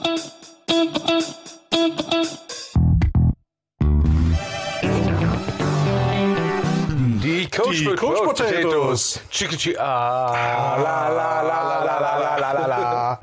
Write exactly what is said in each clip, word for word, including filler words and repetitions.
Die Coach, Die Coach Potatoes. Chicky ah, la la la la la la la la.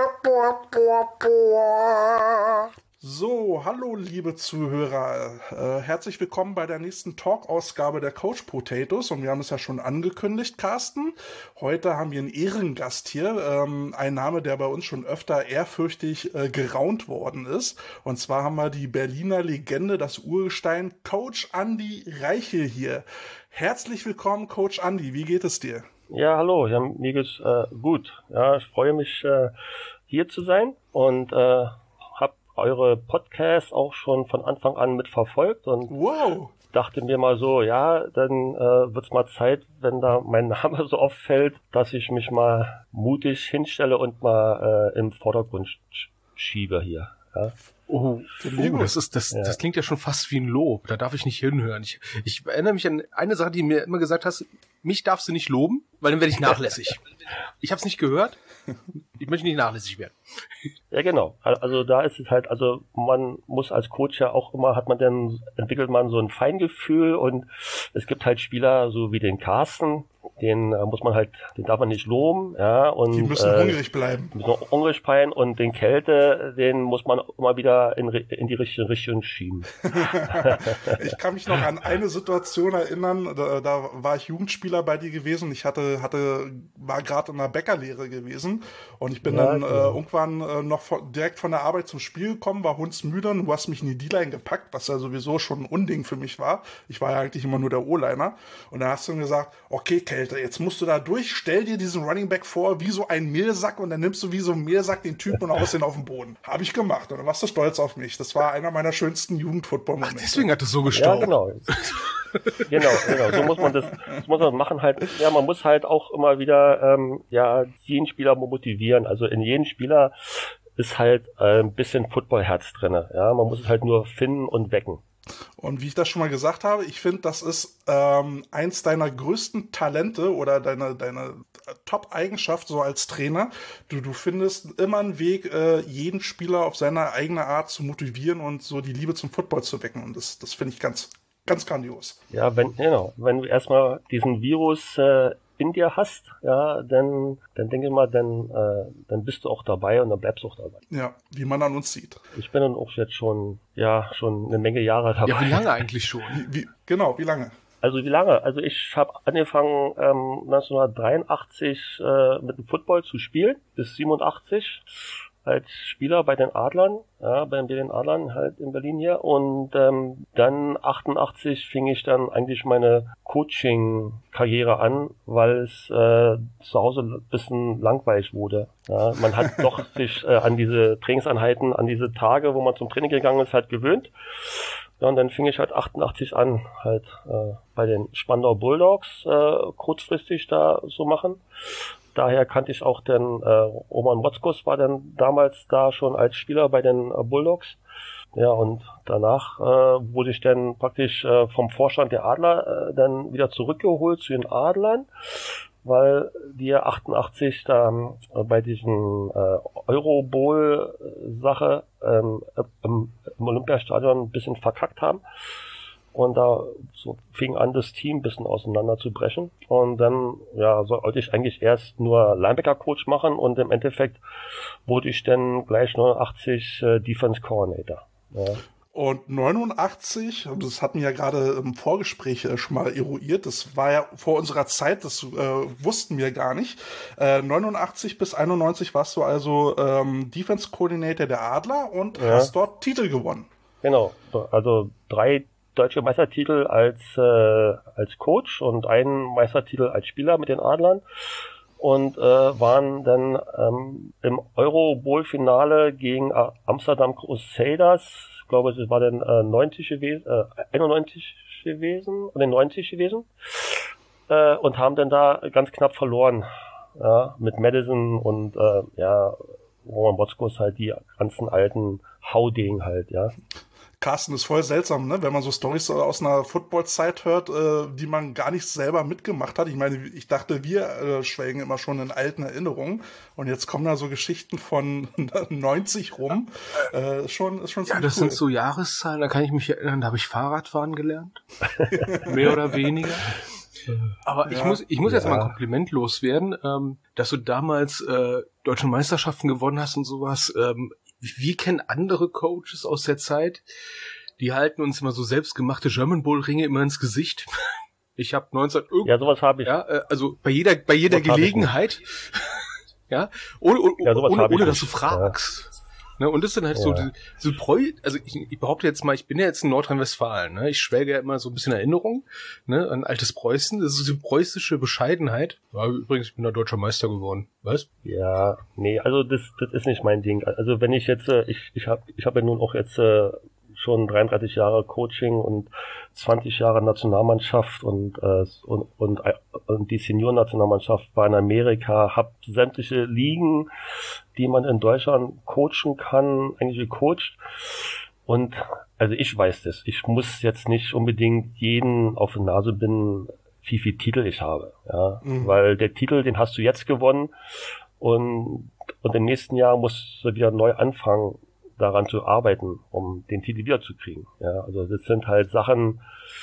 So, hallo liebe Zuhörer, äh, herzlich willkommen bei der nächsten Talk-Ausgabe der Coach Potatoes und wir haben es ja schon angekündigt, Carsten. Heute haben wir einen Ehrengast hier, ähm, ein Name, der bei uns schon öfter ehrfürchtig äh, geraunt worden ist. Und zwar haben wir die Berliner Legende, das Urgestein, Coach Andi Reichel hier. Herzlich willkommen, Coach Andi, wie geht es dir? Ja, hallo, ja, mir geht's äh, gut. Ja, ich freue mich, äh, hier zu sein und äh, eure Podcasts auch schon von Anfang an mitverfolgt und wow. dachte mir mal so, ja, dann äh, wird's mal Zeit, wenn da mein Name so oft fällt, dass ich mich mal mutig hinstelle und mal äh, im Vordergrund sch- schiebe hier. Ja. Oh, oh, das ist das, ja. das klingt ja schon fast wie ein Lob. Da darf ich nicht hinhören. Ich, ich erinnere mich an eine Sache, die mir immer gesagt hast: Mich darfst du nicht loben, weil dann werde ich nachlässig. Ich habe es nicht gehört. Ich möchte nicht nachlässig werden. Ja, genau. Also da ist es halt, also man muss als Coach ja auch immer, hat man dann, entwickelt man so ein Feingefühl und es gibt halt Spieler, so wie den Carsten, den äh, muss man halt, den darf man nicht loben, ja, und die müssen äh, hungrig bleiben. Müssen hungrig bleiben und den Kälte, den muss man immer wieder in, in die richtige Richtung schieben. Ich kann mich noch an eine Situation erinnern, da, da war ich Jugendspieler bei dir gewesen, ich hatte, hatte, war gerade in der Bäckerlehre gewesen und ich bin ja, dann äh, irgendwann äh, noch von, direkt von der Arbeit zum Spiel gekommen, war hundsmüde und du hast mich in die D-Line gepackt, was ja sowieso schon ein Unding für mich war. Ich war ja eigentlich immer nur der O-Liner und dann hast du dann gesagt, okay Kälte, jetzt musst du da durch, stell dir diesen Running Back vor wie so ein Mehlsack und dann nimmst du wie so ein Mehlsack den Typen und haust ihn auf den Boden. Habe ich gemacht und dann warst du stolz auf mich. Das war einer meiner schönsten Jugend-Football-Momente. Ach, deswegen hat es so gestaucht. Ja, genau. genau, genau. So muss man das, das muss man machen halt. Ja, man muss halt auch immer wieder, ähm, ja, jeden Spieler motivieren. Also in jedem Spieler ist halt äh, ein bisschen Football-Herz drinne. Ja, man muss es halt nur finden und wecken. Und wie ich das schon mal gesagt habe, ich finde, das ist ähm, eins deiner größten Talente oder deine, deine Top-Eigenschaft so als Trainer. Du, du findest immer einen Weg, äh, jeden Spieler auf seine eigene Art zu motivieren und so die Liebe zum Football zu wecken. Und das, das finde ich ganz, ganz grandios. Ja, wenn, genau, wenn du erstmal diesen Virus äh, in dir hast, ja, dann, dann denke ich mal, dann, äh, dann bist du auch dabei und dann bleibst du auch dabei. Ja, wie man an uns sieht. Ich bin dann auch jetzt schon, ja, schon eine Menge Jahre dabei. Ja, wie lange eigentlich schon? Wie, wie, genau, wie lange? Also wie lange? Also ich habe angefangen ähm, neunzehnhundertdreiundachtzig äh, mit dem Football zu spielen, bis siebenundachtzig als Spieler bei den Adlern, ja, bei den Adlern halt in Berlin hier. Und ähm, dann achtundachtzig fing ich dann eigentlich meine Coaching-Karriere an, weil es äh, zu Hause ein bisschen langweilig wurde. Ja, man hat doch sich äh, an diese Trainingseinheiten, an diese Tage, wo man zum Training gegangen ist, halt gewöhnt. Ja, und dann fing ich halt achtundachtzig an, halt äh, bei den Spandau Bulldogs äh, kurzfristig da so machen. Daher kannte ich auch den äh, Roman Motzkus, war dann damals da schon als Spieler bei den äh, Bulldogs. Ja, und danach äh, wurde ich dann praktisch äh, vom Vorstand der Adler äh, dann wieder zurückgeholt zu den Adlern, weil die achtundachtzig da äh, bei diesen äh, Euro-Bowl-Sache ähm, im, im Olympiastadion ein bisschen verkackt haben. Und da so fing an, das Team ein bisschen auseinander zu brechen. Und dann, ja, sollte ich eigentlich erst nur Linebacker-Coach machen und im Endeffekt wurde ich dann gleich neunundachtzig äh, Defense Coordinator. Ja. Und neunundachtzig, das hatten wir ja gerade im Vorgespräch äh, schon mal eruiert, das war ja vor unserer Zeit, das äh, wussten wir gar nicht. Äh, neunundachtzig bis einundneunzig warst du also ähm, Defense Coordinator der Adler und ja. hast dort Titel gewonnen. Genau, also drei deutsche Meistertitel als äh, als Coach und einen Meistertitel als Spieler mit den Adlern und äh, waren dann ähm, im Euro-Bowl-Finale gegen äh, Amsterdam Crusaders, ich glaube, es war dann äh, neunzig gewesen, äh, einundneunzig gewesen oder neunzig gewesen äh, und haben dann da ganz knapp verloren, ja, mit Madison und äh, ja, Roman Motzkus halt die ganzen alten Haudegen halt, ja. Carsten, ist voll seltsam, ne? Wenn man so Storys aus einer Football-Zeit hört, äh, die man gar nicht selber mitgemacht hat. Ich meine, ich dachte, wir äh, schwelgen immer schon in alten Erinnerungen und jetzt kommen da so Geschichten von neunzig rum. Äh, ist schon, ist schon ja, das cool. sind so Jahreszahlen, da kann ich mich erinnern, da habe ich Fahrradfahren gelernt. Mehr oder weniger. Aber ich ja, muss, ich muss ja. jetzt mal ein Kompliment loswerden, ähm, dass du damals äh, deutsche Meisterschaften gewonnen hast und sowas. Ähm, wir kennen andere Coaches aus der Zeit, die halten uns immer so selbstgemachte German Bowl Ringe immer ins Gesicht. Ich habe neunzehn Ja, sowas habe ich. Ja, äh, also bei jeder bei jeder sowas Gelegenheit. ja, ohne ohne, ja, ohne, ohne dass du fragst. Ja. Ne, und das sind halt ja. so die, so Preu, also ich, ich behaupte jetzt mal, ich bin ja jetzt in Nordrhein-Westfalen, ne? Ich schwelge ja immer so ein bisschen Erinnerung, ne, an altes Preußen, das ist so die preußische Bescheidenheit. Ja, übrigens, ich bin da deutscher Meister geworden, weißt? Ja, nee, also das das ist nicht mein Ding. Also wenn ich jetzt, ich ich habe ich habe ja nun auch jetzt äh, schon dreiunddreißig Jahre Coaching und zwanzig Jahre Nationalmannschaft und äh, und, und und die Senior-Nationalmannschaft war in Amerika, hab sämtliche Ligen, die man in Deutschland coachen kann, eigentlich gecoacht. Und also ich weiß das. Ich muss jetzt nicht unbedingt jeden auf die Nase binden, wie viel Titel ich habe. Ja, mhm. Weil der Titel, den hast du jetzt gewonnen und und im nächsten Jahr musst du wieder neu anfangen, daran zu arbeiten, um den Titel wiederzukriegen. Ja, also das sind halt Sachen,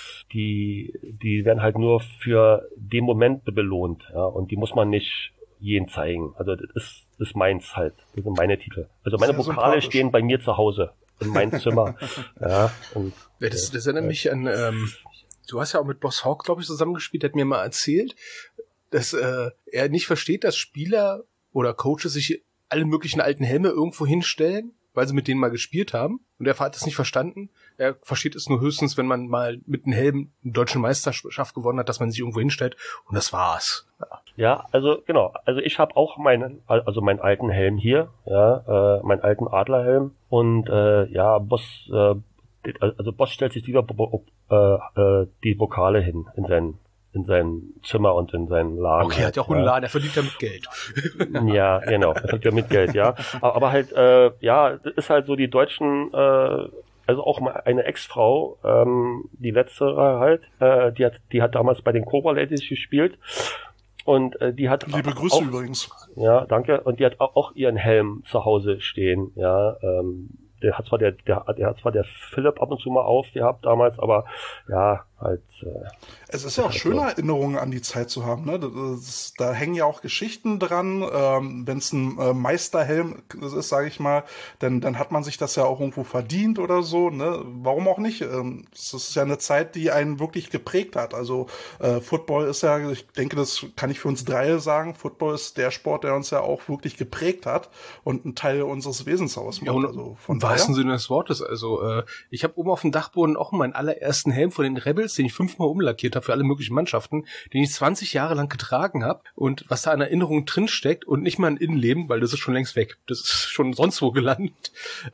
die die werden halt nur für den Moment belohnt. Ja, und die muss man nicht jeden zeigen. Also das ist, das ist meins halt. Das sind meine Titel. Also meine Pokale stehen bei mir zu Hause in meinem Zimmer. ja, und, ja, das, das erinnert ja. mich an, ähm, du hast ja auch mit Boss Hawk, glaube ich, zusammengespielt, der hat mir mal erzählt, dass äh, er nicht versteht, dass Spieler oder Coaches sich alle möglichen alten Helme irgendwo hinstellen, weil sie mit denen mal gespielt haben. Und er hat das nicht verstanden. Er versteht es nur höchstens, wenn man mal mit einem Helm eine deutsche Meisterschaft gewonnen hat, dass man sich irgendwo hinstellt. Und das war's. Ja, ja, also genau. Also ich habe auch meinen, also meinen alten Helm hier, ja, äh, meinen alten Adlerhelm. Und äh, ja, Boss, äh, also Boss stellt sich lieber äh, äh, die Vokale hin in seinen in sein Zimmer und in seinen Laden. Okay, er hat ja auch einen Laden, er verdient ja mit Geld. ja, genau, er verdient ja mit Geld, ja. Aber, aber halt, äh, ja, das ist halt so, die Deutschen, äh, also auch mal eine Ex-Frau, ähm, die letzte halt, äh, die hat, die hat damals bei den Cobra Ladies gespielt und äh, die hat liebe Grüße auch, übrigens. Ja, danke. Und die hat auch ihren Helm zu Hause stehen, ja. Ähm, der hat zwar der, der, der hat zwar der Philipp ab und zu mal aufgehabt damals, aber ja, halt. Äh, es ist ja auch schöne so. Erinnerungen an die Zeit zu haben, ne? Das, da hängen ja auch Geschichten dran. Ähm, wenn es ein äh, Meisterhelm ist, sage ich mal, dann dann hat man sich das ja auch irgendwo verdient oder so, ne? Warum auch nicht? Ähm, das ist ja eine Zeit, die einen wirklich geprägt hat. Also äh, Football ist ja, ich denke, das kann ich für uns drei sagen. Football ist der Sport, der uns ja auch wirklich geprägt hat und ein Teil unseres Wesens ausmacht. Ja, also von im wahrsten Sinne des Wortes. Also äh, ich habe oben auf dem Dachboden auch meinen allerersten Helm von den Rebels, den ich fünfmal umlackiert habe für alle möglichen Mannschaften, den ich zwanzig Jahre lang getragen habe und was da an Erinnerungen drin steckt und nicht mal ein Innenleben, weil das ist schon längst weg. Das ist schon sonst wo gelandet.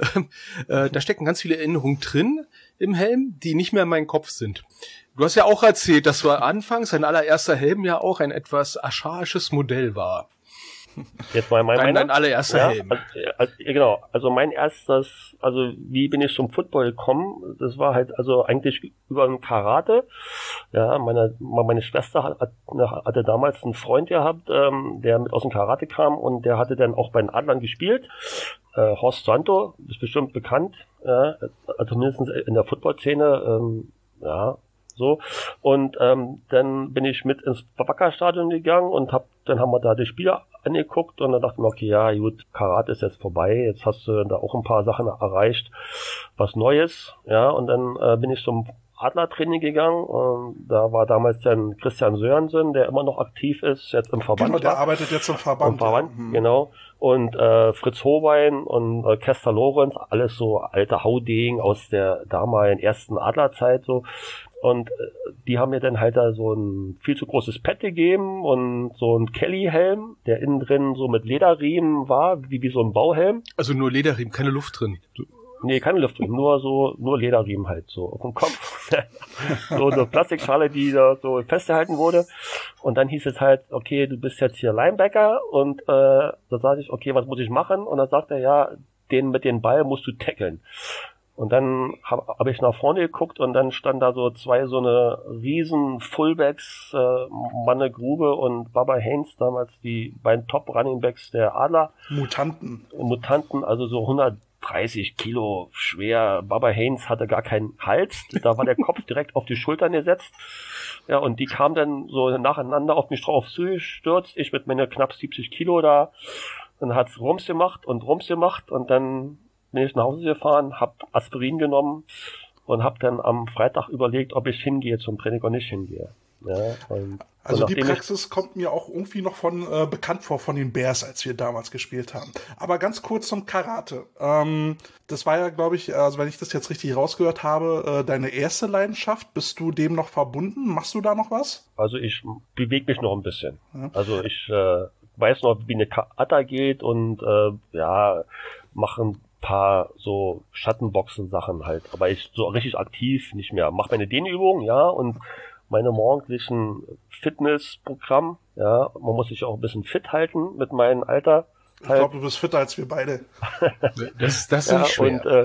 äh, da stecken ganz viele Erinnerungen drin im Helm, die nicht mehr in meinem Kopf sind. Du hast ja auch erzählt, dass du anfangs dein allererster Helm ja auch ein etwas archaisches Modell war. Jetzt mal mein Dein, dein allererster ja, Helm. Also, also, genau, also mein erstes, also wie bin ich zum Football gekommen? Das war halt also eigentlich über ein Karate. Ja, meine meine Schwester hat, hatte damals einen Freund gehabt, ähm, der mit aus dem Karate kam und der hatte dann auch bei den Adlern gespielt. Äh, Horst Santo, ist bestimmt bekannt, ja, also mindestens in der Football-Szene, ähm, ja. So, und ähm, dann bin ich mit ins Wackerstadion gegangen und hab, dann haben wir da die Spieler angeguckt und dann dachte ich mir, okay, ja gut, Karate ist jetzt vorbei, jetzt hast du da auch ein paar Sachen erreicht, was Neues, ja, und dann äh, bin ich zum Adlertraining gegangen und da war damals dann Christian Sörensen, der immer noch aktiv ist, jetzt im Verband. Genau, der arbeitet jetzt im Verband. Im Verband, ja. Genau. Und äh, Fritz Hobein und äh, Kester Lorenz, alles so alte Haudegen aus der damaligen ersten Adlerzeit so. Und äh, die haben mir dann halt da so ein viel zu großes Pad gegeben und so ein Kelly-Helm, der innen drin so mit Lederriemen war, wie, wie so ein Bauhelm. Also nur Lederriemen, keine Luft drin. Nee, keine Luft drin, nur so, nur Lederriemen halt so auf dem Kopf. So eine Plastikschale, die da so festgehalten wurde. Und dann hieß es halt, okay, du bist jetzt hier Linebacker und äh, da sagte ich, okay, was muss ich machen? Und dann sagt er, ja, den mit dem Ball musst du tackeln. Und dann habe hab ich nach vorne geguckt und dann standen da so zwei so eine riesen Fullbacks, äh, Manne Grube und Baba Haynes, damals die beiden Top-Runningbacks der Adler. Mutanten. Mutanten, also so hundertdreißig Kilo schwer. Baba Haynes hatte gar keinen Hals, da war der Kopf direkt auf die Schultern gesetzt. Ja, und die kamen dann so nacheinander auf mich drauf zugestürzt. Ich mit meiner knapp siebzig Kilo da. Dann hat's Rums gemacht und Rums gemacht und dann bin ich nach Hause gefahren, hab Aspirin genommen und hab dann am Freitag überlegt, ob ich hingehe zum Training oder nicht hingehe. Ja, und, also und die Praxis ich, kommt mir auch irgendwie noch von äh, bekannt vor von den Bears, als wir damals gespielt haben. Aber ganz kurz zum Karate. Ähm, das war ja, glaube ich, also wenn ich das jetzt richtig rausgehört habe, äh, deine erste Leidenschaft. Bist du dem noch verbunden? Machst du da noch was? Also ich bewege mich noch ein bisschen. Ja. Also ich äh, weiß noch, wie eine Kata geht und äh, ja, machen paar so Schattenboxen-Sachen halt, aber ich so richtig aktiv nicht mehr. Mach meine Dehnübungen, ja, und meine morgendlichen Fitnessprogramm, ja, man muss sich auch ein bisschen fit halten mit meinem Alter. Ich halt. glaube, du bist fitter als wir beide. das, das ist ja, nicht schwer. Und, äh,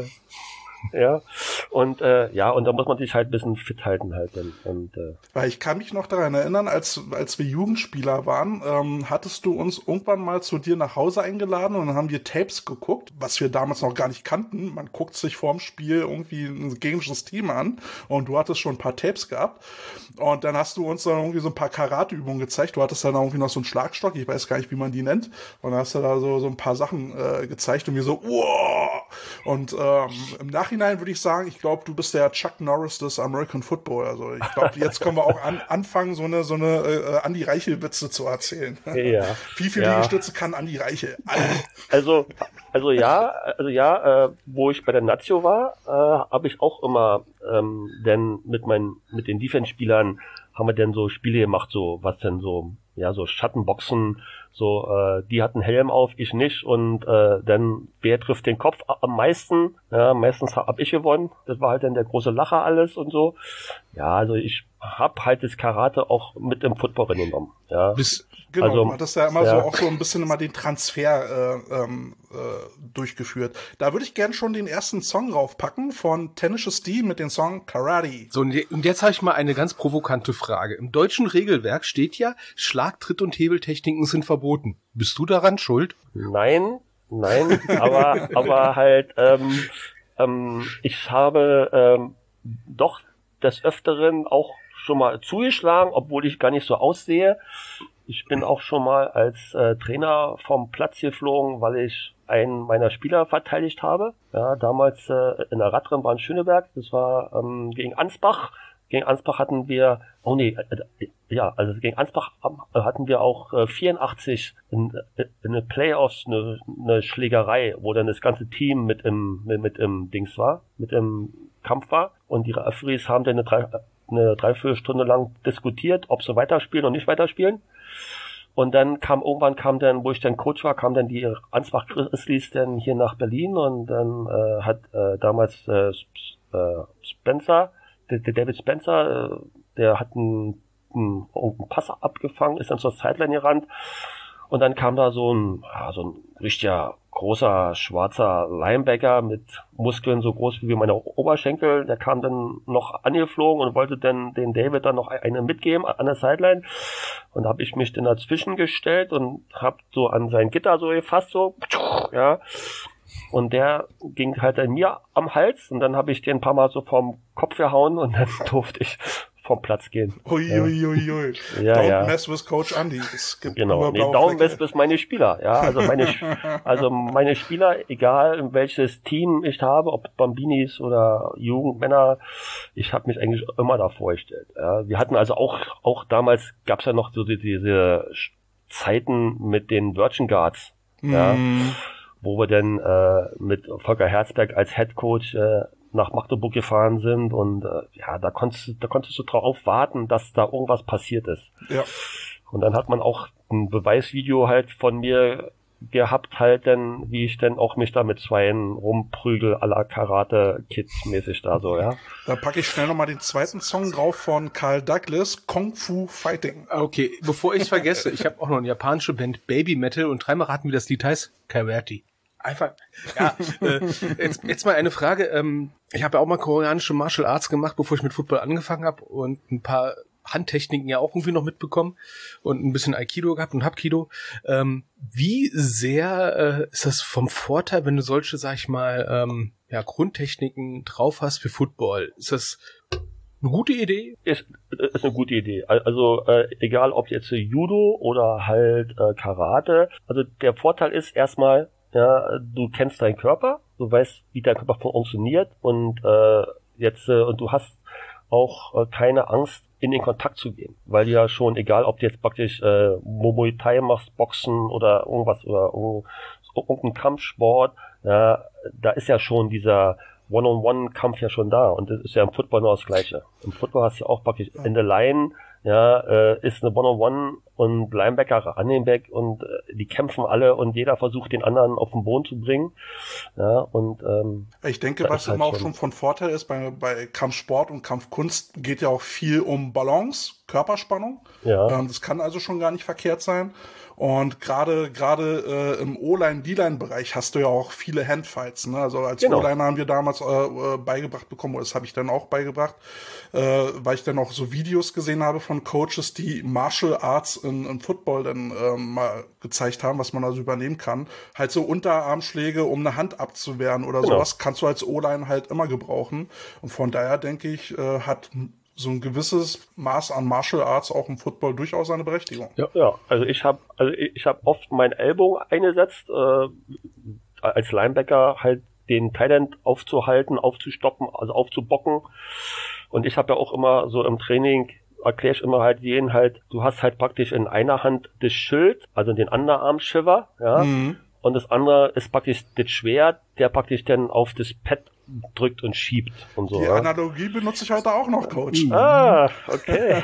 ja, und äh, ja, und da muss man sich halt ein bisschen fit halten halt. Und, und, äh, Weil ich kann mich noch daran erinnern, als als wir Jugendspieler waren, ähm, hattest du uns irgendwann mal zu dir nach Hause eingeladen und dann haben wir Tapes geguckt, was wir damals noch gar nicht kannten. Man guckt sich vorm Spiel irgendwie ein gegnerisches Team an und du hattest schon ein paar Tapes gehabt und dann hast du uns dann irgendwie so ein paar Karateübungen gezeigt. Du hattest dann irgendwie noch so einen Schlagstock, ich weiß gar nicht, wie man die nennt, und dann hast du da so so ein paar Sachen äh, gezeigt und wir so, wow! Und ähm, im Nachhinein würde ich sagen, ich glaube, du bist der Chuck Norris des American Football. Also ich glaube, jetzt können wir auch an, anfangen, so eine so eine äh, Andi Reichel-Witze zu erzählen. Ja. Wie viel ja. Liegestütze kann Andi Reichel? Also, also ja, also ja, äh, wo ich bei der Nazio war, äh, habe ich auch immer, ähm, denn mit meinen, mit den Defense-Spielern haben wir dann so Spiele gemacht, so was denn so, ja, so Schattenboxen, so, äh, die hatten Helm auf, ich nicht, und äh, dann, wer trifft den Kopf am meisten? Ja, meistens hab ich gewonnen. Das war halt dann der große Lacher alles und so. Ja, also ich hab halt das Karate auch mit im Football reingenommen. Ja. Bis, genau, also, du hattest ja immer ja. so auch so ein bisschen immer den Transfer äh, ähm, äh, durchgeführt. Da würde ich gern schon den ersten Song raufpacken von Tenacious D mit dem Song Karate. So, und jetzt habe ich mal eine ganz provokante Frage. Im deutschen Regelwerk steht ja, Schlag-, Tritt- und Hebeltechniken sind verboten. Bist du daran schuld? Nein, nein, aber aber halt, ähm, ähm, ich habe ähm, doch des Öfteren auch schon mal zugeschlagen, obwohl ich gar nicht so aussehe. Ich bin auch schon mal als äh, Trainer vom Platz geflogen, weil ich einen meiner Spieler verteidigt habe. Ja, damals äh, in der Radrennbahn in Schöneberg. Das war ähm, gegen Ansbach. Gegen Ansbach hatten wir, oh nee, äh, ja, also gegen Ansbach äh, hatten wir auch äh, vierundachtzig in, in den Playoffs eine, eine Schlägerei, wo dann das ganze Team mit im mit, mit im Dings war, mit im Kampf war. Und die Referees haben dann eine, drei, eine Dreiviertelstunde lang diskutiert, ob sie weiterspielen oder nicht weiterspielen. Und dann kam irgendwann kam dann, wo ich dann Coach war, kam dann die Ansbach Grizzlies dann hier nach Berlin und dann äh, hat äh, damals äh, Spencer, der, der David Spencer, äh, der hat einen, einen, einen Pass abgefangen, ist dann zur Sideline gerannt und dann kam da so ein, ja, so ein richtiger großer schwarzer Linebacker mit Muskeln so groß wie meine Oberschenkel, der kam dann noch angeflogen und wollte dann den David dann noch eine mitgeben an der Sideline und da habe ich mich dann dazwischen gestellt und habe so an sein Gitter so gefasst so, ja, und der ging halt an mir am Hals und dann habe ich den ein paar Mal so vom Kopf gehauen und dann durfte ich vom Platz gehen. Uiuiui. Ui, ui. Ja, Don't ja. mess with Coach Andy. Es gibt genau. Nee, Don't mess with meine Spieler. Ja, also meine, also meine Spieler, egal welches Team ich habe, ob Bambinis oder Jugendmänner, ich habe mich eigentlich immer da vorgestellt. Ja, wir hatten also auch, auch damals gab's ja noch so die, diese Zeiten mit den Virgin Guards. Mm. Ja, wo wir dann äh, mit Volker Herzberg als Head Coach äh, nach Magdeburg gefahren sind und äh, ja, da konntest, da konntest du drauf warten, dass da irgendwas passiert ist. Ja. Und dann hat man auch ein Beweisvideo halt von mir gehabt, halt dann, wie ich dann auch mich da mit zweien rumprügel à la Karate-Kids mäßig da so, ja. Da packe ich schnell nochmal den zweiten Song drauf von Carl Douglas, Kung Fu Fighting. Okay, bevor ich es vergesse, ich habe auch noch eine japanische Band Baby Metal und dreimal raten, wie das Lied heißt. Karate. Einfach, ja, äh, jetzt, jetzt mal eine Frage. Ähm, ich habe ja auch mal koreanische Martial Arts gemacht, bevor ich mit Football angefangen habe und ein paar Handtechniken ja auch irgendwie noch mitbekommen und ein bisschen Aikido gehabt und Hapkido. Ähm, wie sehr äh, ist das vom Vorteil, wenn du solche, sag ich mal, ähm, ja, Grundtechniken drauf hast für Football? Ist das eine gute Idee? Ist, ist eine gute Idee. Also äh, egal ob jetzt Judo oder halt äh, Karate. Also der Vorteil ist erstmal, ja, du kennst deinen Körper, du weißt, wie dein Körper funktioniert und äh, jetzt äh, und du hast auch äh, keine Angst, in den Kontakt zu gehen, weil ja schon, egal ob du jetzt praktisch äh, Muay Thai machst, Boxen oder irgendwas oder irgendein Kampfsport, ja, da ist ja schon dieser One-on-One-Kampf ja schon da und das ist ja im Football nur das Gleiche. Im Football hast du ja auch praktisch in der Line, ja, äh, ist eine One-on-One und Linebacker, Running Back und äh, die kämpfen alle und jeder versucht den anderen auf den Boden zu bringen, ja, und ähm, ich denke, was immer halt auch schon von Vorteil ist bei, bei Kampfsport und Kampfkunst, geht ja auch viel um Balance, Körperspannung. Ja. Ähm, das kann also schon gar nicht verkehrt sein. Und gerade gerade äh, im O-Line, D-Line-Bereich hast du ja auch viele Handfights. Ne? Also als genau. O-Line haben wir damals äh, beigebracht bekommen, oder das habe ich dann auch beigebracht, äh, weil ich dann auch so Videos gesehen habe von Coaches, die Martial Arts in, in Football dann ähm, mal gezeigt haben, was man also übernehmen kann. Halt so Unterarmschläge, um eine Hand abzuwehren oder genau. sowas, kannst du als O-Line halt immer gebrauchen. Und von daher denke ich, äh, hat so ein gewisses Maß an Martial Arts auch im Football durchaus eine Berechtigung. Ja, ja. Also ich habe also ich habe oft meinen Ellbogen eingesetzt, äh, als Linebacker halt den Tight End aufzuhalten, aufzustoppen, also aufzubocken. Und ich habe ja auch immer so im Training, erkläre ich immer halt jeden halt, du hast halt praktisch in einer Hand das Schild, also den Underarm-Shiver, ja, mhm. und das andere ist praktisch das Schwert, der praktisch dann auf das Pad drückt und schiebt und so. Die ja. Analogie benutze ich heute auch noch, Coach. Ah, okay.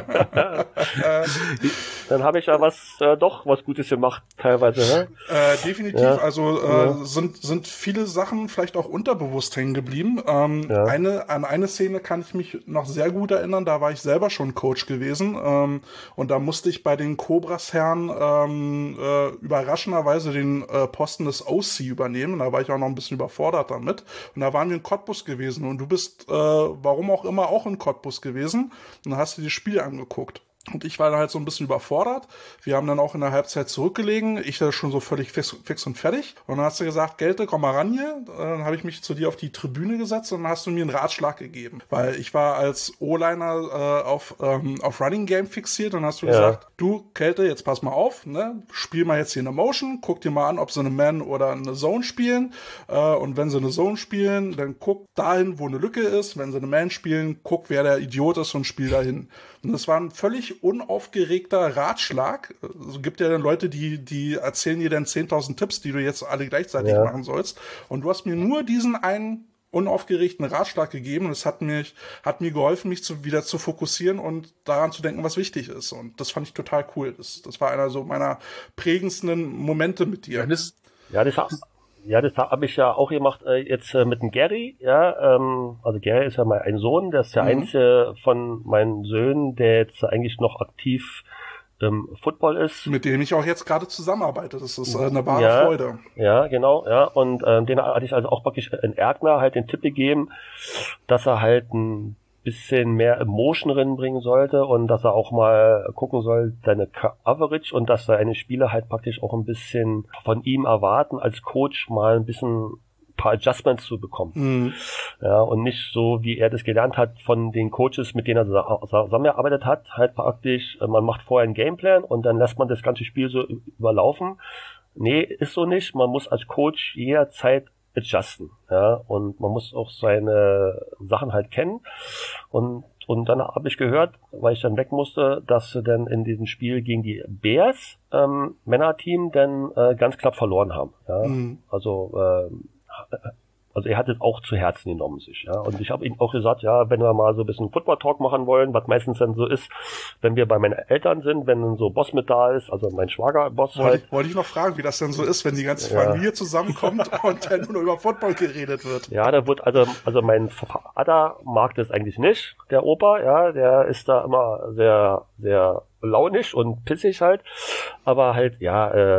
Dann habe ich ja was äh, doch was Gutes gemacht teilweise. Ne? Äh, definitiv. Ja. Also äh, ja. sind sind viele Sachen vielleicht auch unterbewusst hängen geblieben. Ähm, ja. Eine an eine Szene kann ich mich noch sehr gut erinnern. Da war ich selber schon Coach gewesen ähm, und da musste ich bei den Cobras Herren ähm, äh, überraschenderweise den äh, Posten des O C übernehmen. Da war ich auch noch ein bisschen überfordert damit. Und da waren wir in Cottbus gewesen und du bist, äh, warum auch immer, auch in Cottbus gewesen und dann hast du dir das Spiel angeguckt. Und ich war dann halt so ein bisschen überfordert. Wir haben dann auch in der Halbzeit zurückgelegen. Ich war schon so völlig fix, fix und fertig. Und dann hast du gesagt, Gelte, komm mal ran hier. Dann habe ich mich zu dir auf die Tribüne gesetzt und dann hast du mir einen Ratschlag gegeben. Weil ich war als O-Liner äh, auf, ähm, auf Running Game fixiert. Und dann hast du ja. gesagt, du, Kälte, jetzt pass mal auf. Ne? Spiel mal jetzt hier eine Motion. Guck dir mal an, ob sie eine Man oder eine Zone spielen. Äh, und wenn sie eine Zone spielen, dann guck dahin, wo eine Lücke ist. Wenn sie eine Man spielen, guck, wer der Idiot ist und spiel dahin. Und das war ein völlig unaufgeregter Ratschlag. Es also gibt ja dann Leute, die, die erzählen dir dann zehntausend Tipps, die du jetzt alle gleichzeitig ja. machen sollst. Und du hast mir nur diesen einen unaufgeregten Ratschlag gegeben. Und es hat mich, hat mir geholfen, mich zu, wieder zu fokussieren und daran zu denken, was wichtig ist. Und das fand ich total cool. Das, das war einer so meiner prägendsten Momente mit dir. Ja, das, ja, das war Ja, das habe ich ja auch gemacht äh, jetzt äh, mit dem Gary, ja, ähm, also Gary ist ja mein ein Sohn, der ist der mhm. einzige von meinen Söhnen, der jetzt eigentlich noch aktiv im Football ist. Mit dem ich auch jetzt gerade zusammenarbeite, das ist äh, eine wahre ja, Freude. Ja, genau, ja, und ähm, den hatte ich also auch praktisch in Erkner halt den Tipp gegeben, dass er halt ein bisschen mehr Emotion reinbringen sollte und dass er auch mal gucken soll, seine Coverage und dass seine Spieler halt praktisch auch ein bisschen von ihm erwarten, als Coach mal ein bisschen ein paar Adjustments zu bekommen. Mhm. Ja, und nicht so, wie er das gelernt hat von den Coaches, mit denen er zusammengearbeitet hat, halt praktisch, man macht vorher einen Gameplan und dann lässt man das ganze Spiel so überlaufen. Nee, ist so nicht. Man muss als Coach jederzeit adjusten, ja, und man muss auch seine Sachen halt kennen und und dann habe ich gehört, weil ich dann weg musste, dass sie dann in diesem Spiel gegen die Bears ähm, Männerteam dann äh, ganz knapp verloren haben, ja, mhm. also äh, also er hat es auch zu Herzen genommen sich, ja, und ich habe ihm auch gesagt, ja, wenn wir mal so ein bisschen Football-Talk machen wollen, was meistens dann so ist, wenn wir bei meinen Eltern sind, wenn dann so Boss mit da ist, also mein Schwager-Boss wollte halt. Ich, wollte ich noch fragen, wie das denn so ist, wenn die ganze Familie ja. zusammenkommt und dann nur über Football geredet wird. Ja, da wird, also, also mein Vater mag das eigentlich nicht, der Opa, ja, der ist da immer sehr, sehr launisch und pissig halt, aber halt, ja, äh,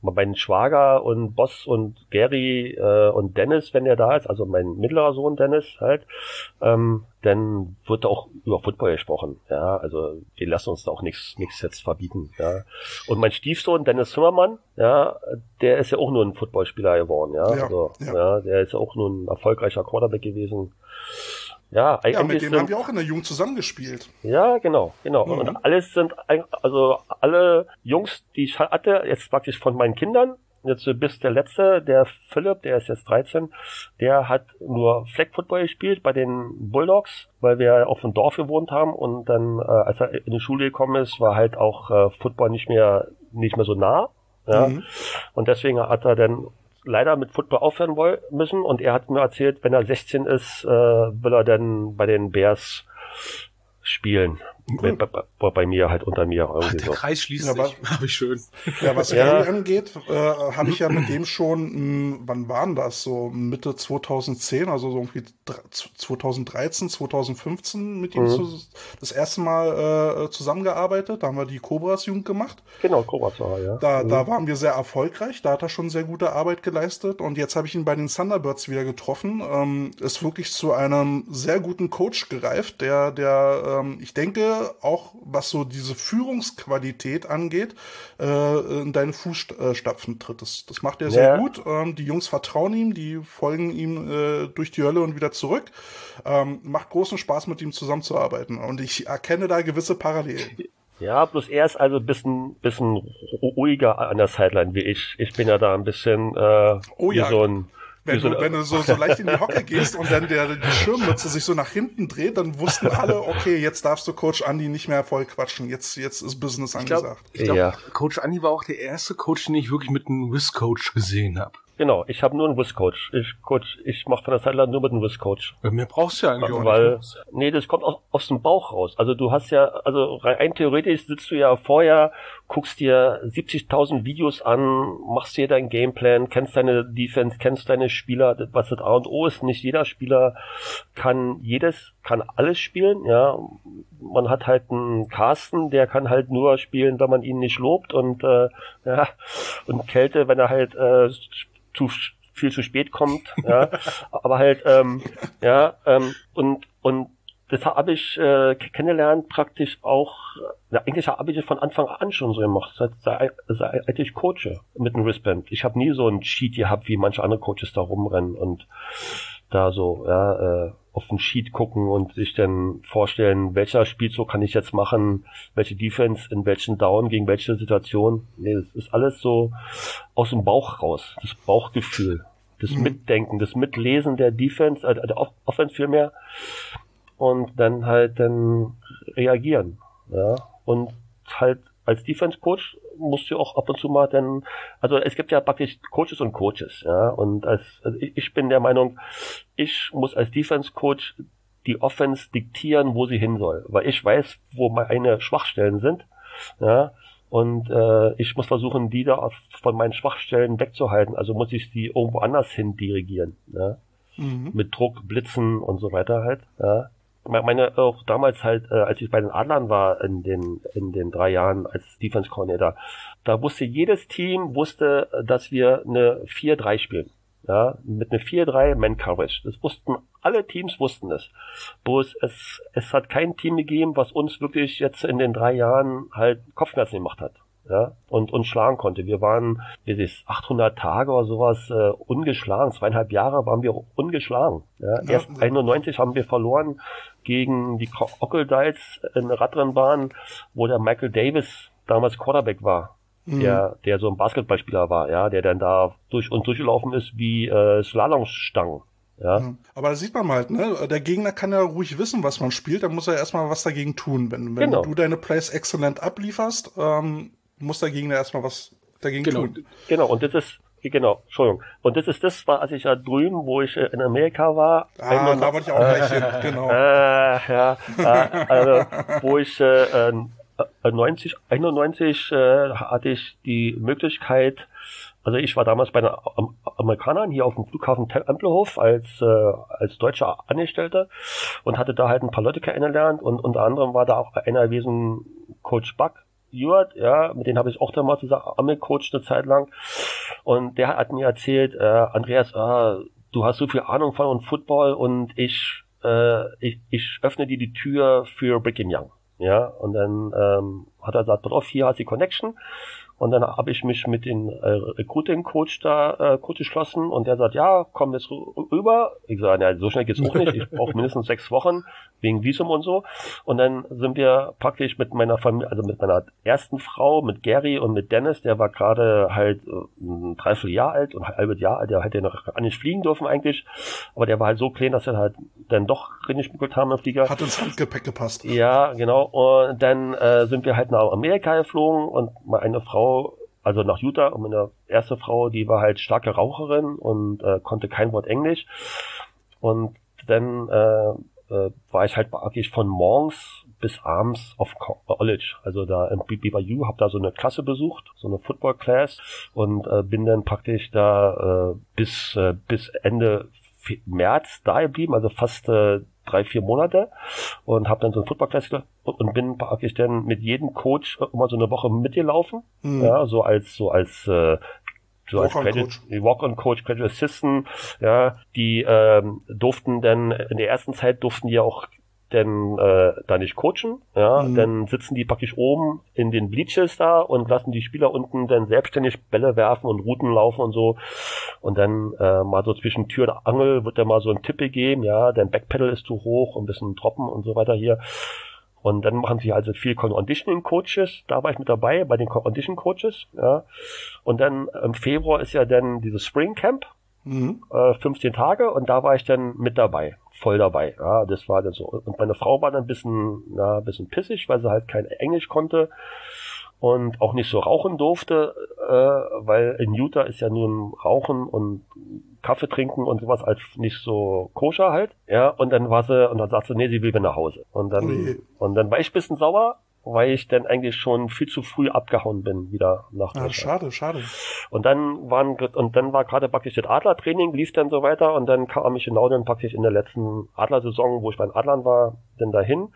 mein Schwager und Boss und Gary äh, und Dennis, wenn der da ist, also mein mittlerer Sohn Dennis halt, ähm, dann wird auch über Football gesprochen. Ja, also wir lassen uns da auch nichts nichts jetzt verbieten. Ja, und mein Stiefsohn Dennis Zimmermann, ja, der ist ja auch nur ein Footballspieler geworden. Ja, ja, also, ja. ja, der ist ja auch nur ein erfolgreicher Quarterback gewesen. Ja, ja, mit dem haben wir auch in der Jugend zusammengespielt. Ja, genau, genau. Mhm. Und alles sind, also alle Jungs, die ich hatte, jetzt praktisch von meinen Kindern, jetzt bis der letzte, der Philipp, der ist jetzt dreizehn, der hat nur Flag Football gespielt bei den Bulldogs, weil wir auf dem Dorf gewohnt haben und dann, äh, als er in die Schule gekommen ist, war halt auch äh, Football nicht mehr, nicht mehr so nah, ja. Mhm. Und deswegen hat er dann leider mit Football aufhören wollen müssen und er hat mir erzählt, wenn er sechzehn ist, äh, will er dann bei den Bears spielen. Cool. Bei, bei, bei mir halt unter mir. Ach, der so. Kreis schließt ja, sich. Habe ich schön. Ja, was Gary ja. angeht, äh, habe ich ja mit dem schon, mh, wann waren das? So Mitte zweitausendzehn, also so irgendwie zweitausenddreizehn, zweitausendfünfzehn mit ihm mhm. zu, das erste Mal äh, zusammengearbeitet. Da haben wir die Cobras Jugend gemacht. Genau, Cobras war ja. Da, mhm. da waren wir sehr erfolgreich. Da hat er schon sehr gute Arbeit geleistet. Und jetzt habe ich ihn bei den Thunderbirds wieder getroffen. Ähm, ist wirklich zu einem sehr guten Coach gereift, der, der, ähm, ich denke, auch was so diese Führungsqualität angeht, äh, in deine Fußstapfen tritt. Das, das macht er sehr ja. gut. Ähm, die Jungs vertrauen ihm, die folgen ihm äh, durch die Hölle und wieder zurück. Ähm, macht großen Spaß, mit ihm zusammenzuarbeiten. Und ich erkenne da gewisse Parallelen. Ja, bloß er ist also ein bisschen, bisschen ruhiger an der Sideline wie ich. Ich bin ja da ein bisschen äh, oh, wie ja. so ein Wenn du, wenn du so, so leicht in die Hocke gehst und dann der, die Schirmmütze sich so nach hinten dreht, dann wussten alle, okay, jetzt darfst du Coach Andi nicht mehr voll quatschen. Jetzt, jetzt ist Business angesagt. Ich glaube, glaub, ja. Coach Andi war auch der erste Coach, den ich wirklich mit einem Whiz-Coach gesehen habe. Genau, ich habe nur einen Whiz-Coach. Ich Coach, ich mache von der Sideline nur mit einem Whiz-Coach. Ja, mehr brauchst du ja eigentlich auch weil, nicht. Nee, das kommt aus, aus dem Bauch raus. Also du hast ja, also rein theoretisch sitzt du ja vorher, guckst dir siebzigtausend Videos an, machst dir deinen Gameplan, kennst deine Defense, kennst deine Spieler, was das A und O ist. Nicht jeder Spieler kann jedes, kann alles spielen, ja. Man hat halt einen Carsten, der kann halt nur spielen, wenn man ihn nicht lobt und, äh, ja, und Kälte, wenn er halt, äh, zu viel zu spät kommt, ja, aber halt, ähm, ja, ähm, und, und das habe ich äh, kennengelernt praktisch auch, ja, eigentlich habe ich es von Anfang an schon so gemacht, seit, seit, seit ich coache mit einem Wristband. Ich habe nie so einen Sheet gehabt, wie manche andere Coaches da rumrennen und da so, ja, äh, auf den Sheet gucken und sich dann vorstellen, welcher Spielzug kann ich jetzt machen, welche Defense in welchen Down, gegen welche Situation. Nee, das ist alles so aus dem Bauch raus, das Bauchgefühl, das mhm. Mitdenken, das Mitlesen der Defense, äh, der Off- Offense vielmehr und dann halt dann reagieren, ja, und halt als Defense-Coach musst du auch ab und zu mal dann, also es gibt ja praktisch Coaches und Coaches, ja, und als, also ich bin der Meinung, ich muss als Defense-Coach die Offense diktieren, wo sie hin soll, weil ich weiß, wo meine Schwachstellen sind, ja, und äh, ich muss versuchen, die da von meinen Schwachstellen wegzuhalten, also muss ich sie irgendwo anders hin dirigieren, ja, mhm. mit Druck, Blitzen und so weiter halt, ja. Meine, auch damals halt, äh, als ich bei den Adlern war, in den, in den drei Jahren als Defense Coordinator, da wusste jedes Team, wusste, dass wir eine vier drei spielen. Ja, mit einer vier drei Man-Coverage. Das wussten, alle Teams wussten es. Bloß es, es hat kein Team gegeben, was uns wirklich jetzt in den drei Jahren halt Kopfschmerzen gemacht hat. Ja, und uns schlagen konnte. Wir waren, wie ist achthundert Tage oder sowas, äh, ungeschlagen. Zweieinhalb Jahre waren wir ungeschlagen. Ja, ja, erst einundneunzig haben wir verloren gegen die Crocodiles in der Radrennbahn, wo der Michael Davis damals Quarterback war. Mhm. Der, der so ein Basketballspieler war, ja, der dann da durch uns durchgelaufen ist wie äh, Slalomstangen. Ja. Ja. Aber da sieht man halt, ne, der Gegner kann ja ruhig wissen, was man spielt, dann muss er erstmal was dagegen tun. Wenn, wenn genau. du deine Plays exzellent ablieferst, ähm, muss der Gegner erstmal was dagegen genau. tun. Genau, und das ist, genau, Entschuldigung. Und das ist das, war, als ich ja drüben, wo ich in Amerika war. Ah, da wollte ich auch gleich hin, genau. Äh, ja, äh, also, wo ich äh, neunzig, einundneunzig äh, hatte ich die Möglichkeit, also ich war damals bei den Amerikanern hier auf dem Flughafen Tempelhof als äh, als deutscher Angestellter und hatte da halt ein paar Leute kennengelernt und unter anderem war da auch einer gewesen, Coach Buck. Ewart, ja, mit denen habe ich auch dann mal zusammengecoacht eine Zeit lang. Und der hat mir erzählt, äh, Andreas, ah, du hast so viel Ahnung von Football und ich, äh, ich, ich öffne dir die Tür für Brigham Young. Ja, und dann ähm, hat er gesagt, pass auf, hier hast du die Connection. Und dann habe ich mich mit dem äh, Recruiting-Coach da äh, kurz geschlossen und der sagt, ja, komm jetzt rüber. Ich sage, ja, so schnell geht's auch nicht. Ich brauche mindestens sechs Wochen wegen Visum und so. Und dann sind wir praktisch mit meiner Familie, also mit meiner ersten Frau, mit Gary und mit Dennis, der war gerade halt äh, ein Dreivierteljahr alt und ein halbes Jahr alt, der hätte noch gar nicht fliegen dürfen eigentlich. Aber der war halt so klein, dass er halt dann doch reingeschmuggelt haben im Flieger. Hat ins Handgepäck gepasst. Ja, genau. Und dann äh, sind wir halt nach Amerika geflogen und meine Frau, also nach Utah, und meine erste Frau, die war halt starke Raucherin und äh, konnte kein Wort Englisch. Und dann äh, äh, war ich halt wirklich von morgens bis abends auf College, also da im B Y U, habe da so eine Klasse besucht, so eine Football Class, und äh, bin dann praktisch da äh, bis äh, bis Ende März da geblieben, also fast äh, drei, vier Monate, und habe dann so ein Football-Class und, und bin praktisch dann mit jedem Coach immer so eine Woche mitgelaufen, mhm. ja, so als so als äh, so als Credit, Walk-on-Coach, Credit Assistant, ja, die ähm, durften dann in der ersten Zeit durften die auch denn äh, da nicht coachen, ja, mhm. dann sitzen die praktisch oben in den Bleachers da und lassen die Spieler unten dann selbstständig Bälle werfen und Routen laufen und so, und dann äh, mal so zwischen Tür und Angel wird dann mal so ein Tipp gegeben, ja, dein Backpedal ist zu hoch, ein bisschen droppen und so weiter hier, und dann machen sie also viel Conditioning Coaches, da war ich mit dabei bei den Condition Coaches, ja, und dann im Februar ist ja dann dieses Spring Camp, mhm. äh, fünfzehn Tage, und da war ich dann mit dabei. Voll dabei, ja, das war dann so. Und meine Frau war dann ein bisschen, na, ein bisschen pissig, weil sie halt kein Englisch konnte und auch nicht so rauchen durfte, äh, weil in Utah ist ja nun Rauchen und Kaffee trinken und sowas als nicht so koscher halt, ja, und dann war sie, und dann sagt sie, nee, sie will wieder nach Hause. Und dann, Ui. und dann war ich ein bisschen sauer, weil ich dann eigentlich schon viel zu früh abgehauen bin, wieder nach Deutschland. Ja, schade, schade. Und dann waren, und dann war gerade praktisch das Adlertraining, lief dann so weiter, und dann kam ich genau dann praktisch in der letzten Adlersaison, wo ich bei den Adlern war, dann dahin.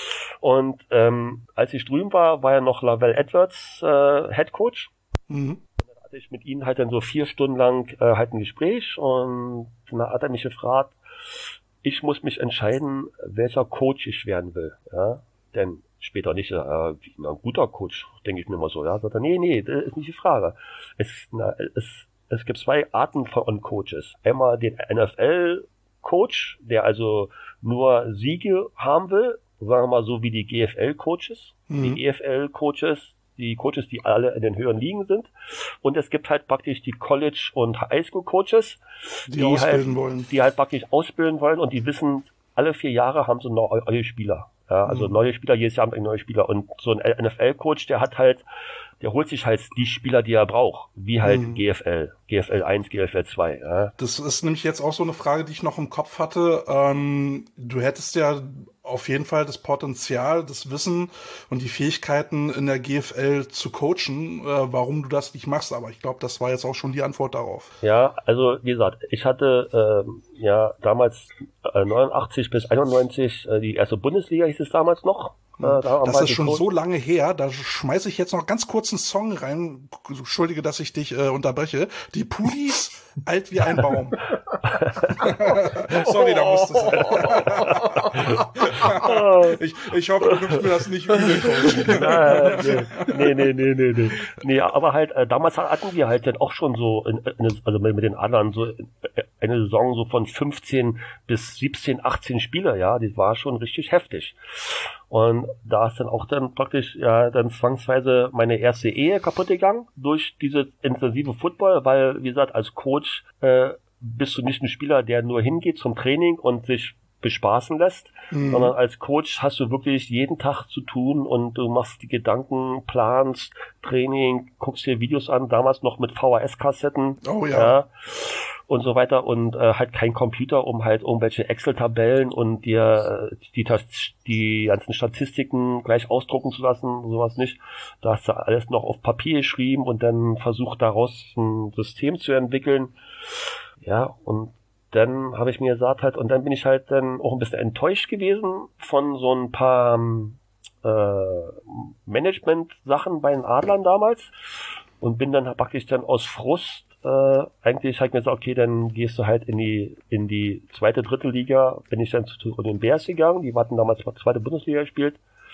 Und ähm, als ich drüben war, war ja noch Lavelle Edwards äh, Head Coach. Mhm. Und dann hatte ich mit ihnen halt dann so vier Stunden lang äh, halt ein Gespräch, und dann hat er mich gefragt, ich muss mich entscheiden, welcher Coach ich werden will, ja, denn später nicht, äh, wie ein guter Coach, denke ich mir mal so, ja, sagt er, nee, nee, das ist nicht die Frage. Es, na, es, es gibt zwei Arten von Coaches. Einmal den N F L-Coach, der also nur Siege haben will, sagen wir mal so wie die G F L-Coaches, mhm. die E F L-Coaches, die Coaches, die alle in den höheren Ligen sind. Und es gibt halt praktisch die College- und Highschool-Coaches, die, die ausbilden halt, wollen. die halt praktisch ausbilden wollen, und die wissen, alle vier Jahre haben sie neue Spieler. Ja, also mhm. neue Spieler, jedes Jahr haben neue Spieler. Und so ein N F L-Coach, der hat halt, der holt sich halt die Spieler, die er braucht. Wie halt mhm. G F L. G F L eins, G F L zwei. Ja. Das ist nämlich jetzt auch so eine Frage, die ich noch im Kopf hatte. Ähm, du hättest ja auf jeden Fall das Potenzial, das Wissen und die Fähigkeiten in der G F L zu coachen, äh, warum du das nicht machst. Aber ich glaube, das war jetzt auch schon die Antwort darauf. Ja, also wie gesagt, ich hatte ähm, ja damals äh, neunundachtzig bis einundneunzig äh, die erste Bundesliga, hieß es damals noch. Äh, da das ist schon Coach. So lange her, da schmeiße ich jetzt noch ganz kurz einen Song rein. Entschuldige, dass ich dich äh, unterbreche. Die Pudis, alt wie ein Baum. Sorry, da musste es. ich, ich hoffe, du nimmst mir das nicht übel, Coach. nee, nee, nee, nee, nee. Nee, aber halt, äh, damals hatten wir halt dann auch schon so, in, in, also mit den Adlern, so eine Saison so von fünfzehn bis siebzehn, achtzehn Spieler, ja, die war schon richtig heftig. Und da ist dann auch dann praktisch, ja, dann zwangsweise meine erste Ehe kaputt gegangen durch diese intensive Football, weil, wie gesagt, als Coach äh, bist du nicht ein Spieler, der nur hingeht zum Training und sich bespaßen lässt, mhm. sondern als Coach hast du wirklich jeden Tag zu tun, und du machst die Gedanken, planst Training, guckst dir Videos an, damals noch mit V H S-Kassetten. Oh ja. ja und so weiter, und äh, halt kein Computer, um halt irgendwelche Excel-Tabellen und dir äh, die, die ganzen Statistiken gleich ausdrucken zu lassen, sowas nicht. Da hast du alles noch auf Papier geschrieben und dann versucht daraus ein System zu entwickeln. Ja, und dann habe ich mir gesagt halt, und dann bin ich halt dann auch ein bisschen enttäuscht gewesen von so ein paar äh, Management-Sachen bei den Adlern damals und bin dann praktisch dann aus Frust äh, eigentlich halt mir gesagt, okay, dann gehst du halt in die in die zweite, dritte Liga. Bin ich dann zu, zu den Bears gegangen, die hatten damals zweite Bundesliga gespielt,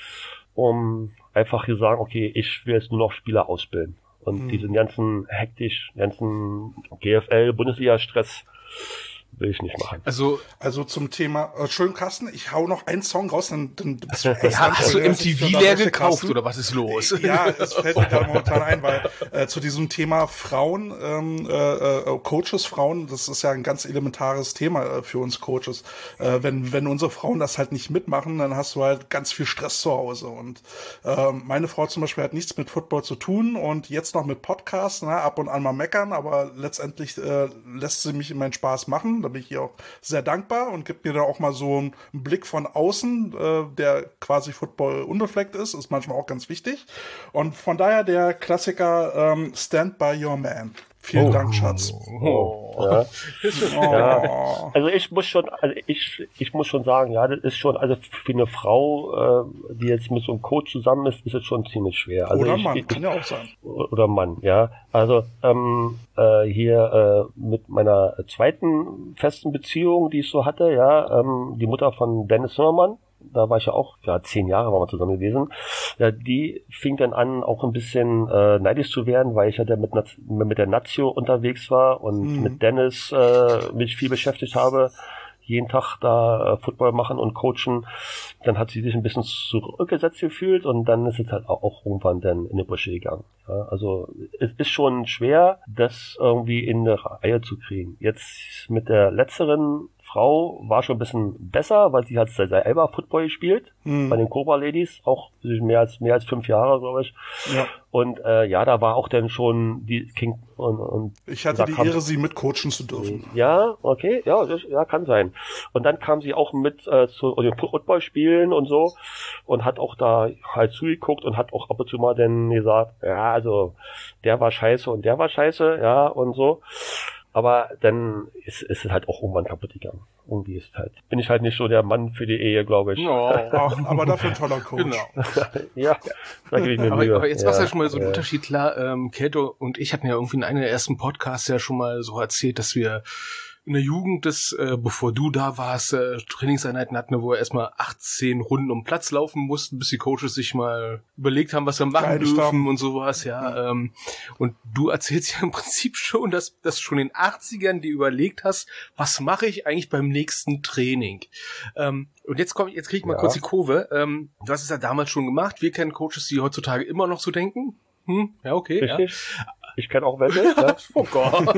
um einfach zu sagen, okay, ich will jetzt nur noch Spieler ausbilden. Und hm. diesen ganzen hektisch, ganzen G F L, Bundesliga-Stress will ich nicht machen. Also, also zum Thema, äh, Entschuldigung, Carsten, ich hau noch einen Song raus, dann, dann das, ja, hast du M T V leer gekauft oder was ist los? Ja, es fällt mir gerade momentan ein, weil äh, zu diesem Thema Frauen, ähm, äh, Coaches, Frauen, das ist ja ein ganz elementares Thema äh, für uns Coaches. Äh, wenn wenn unsere Frauen das halt nicht mitmachen, dann hast du halt ganz viel Stress zu Hause. Und äh, meine Frau zum Beispiel hat nichts mit Football zu tun und jetzt noch mit Podcasts, ne, ab und an mal meckern, aber letztendlich äh, lässt sie mich in meinen Spaß machen. Da bin ich ihr auch sehr dankbar und gibt mir da auch mal so einen Blick von außen, äh, der quasi Football unbefleckt ist, ist manchmal auch ganz wichtig. Und von daher der Klassiker ähm, Stand by Your Man. Vielen oh. Dank, Schatz. Oh. Ja. oh. Ja. Also ich muss schon, also ich, ich muss schon sagen, ja, das ist schon, also für eine Frau, äh, die jetzt mit so einem Coach zusammen ist, ist es schon ziemlich schwer. Also oder ich, Mann, ich, kann ja auch sein. Oder Mann, ja. Also ähm, äh, hier äh, mit meiner zweiten festen Beziehung, die ich so hatte, ja, ähm, die Mutter von Dennis Zimmermann, da war ich ja auch, ja, zehn Jahre waren wir zusammen gewesen. Ja, die fing dann an, auch ein bisschen äh, neidisch zu werden, weil ich ja mit, mit der Nazio unterwegs war und mhm. mit Dennis äh, mich viel beschäftigt habe, jeden Tag da äh, Football machen und coachen. Dann hat sie sich ein bisschen zurückgesetzt gefühlt und dann ist es halt auch, auch irgendwann dann in die Brüche gegangen. Ja, also es ist schon schwer, das irgendwie in eine Reihe zu kriegen. Jetzt mit der letzteren Frau war schon ein bisschen besser, weil sie hat selber Football gespielt, hm. bei den Cobra Ladies, auch mehr als mehr als fünf Jahre, glaube ich. Ja. Und äh, ja, da war auch dann schon die King und, und ich hatte die Ehre, sie mit coachen zu dürfen. Ja, okay, ja, das, ja, kann sein. Und dann kam sie auch mit äh, zu den Football spielen und so und hat auch da halt zugeguckt und hat auch ab und zu mal dann gesagt, ja, also der war scheiße und der war scheiße, ja, und so. Aber dann ist, ist es halt auch irgendwann kaputt gegangen. Irgendwie ist halt, bin ich halt nicht so der Mann für die Ehe, glaube ich. No, aber dafür ein toller Coach. Genau. ja, da gebe ich mir aber, Mühe. aber jetzt ja, war es ja schon mal so ein ja. Unterschied, klar. Ähm, Kelto und ich hatten ja irgendwie in einem der ersten Podcasts ja schon mal so erzählt, dass wir in der Jugend, das, äh, bevor du da warst, äh, Trainingseinheiten hatten, wo wir erstmal achtzehn Runden um Platz laufen mussten, bis die Coaches sich mal überlegt haben, was wir machen dürfen Stamm. Und sowas, ja. ja. Ähm, und du erzählst ja im Prinzip schon, dass, dass schon in den achtzigern dir überlegt hast, was mache ich eigentlich beim nächsten Training? Ähm, und jetzt komm, jetzt krieg ich mal ja. kurz die Kurve. Ähm, du hast es ja damals schon gemacht. Wir kennen Coaches, die heutzutage immer noch so denken. Hm, ja, okay. Richtig. Ja. Ich kenne auch welche. Ja. Oh Gott.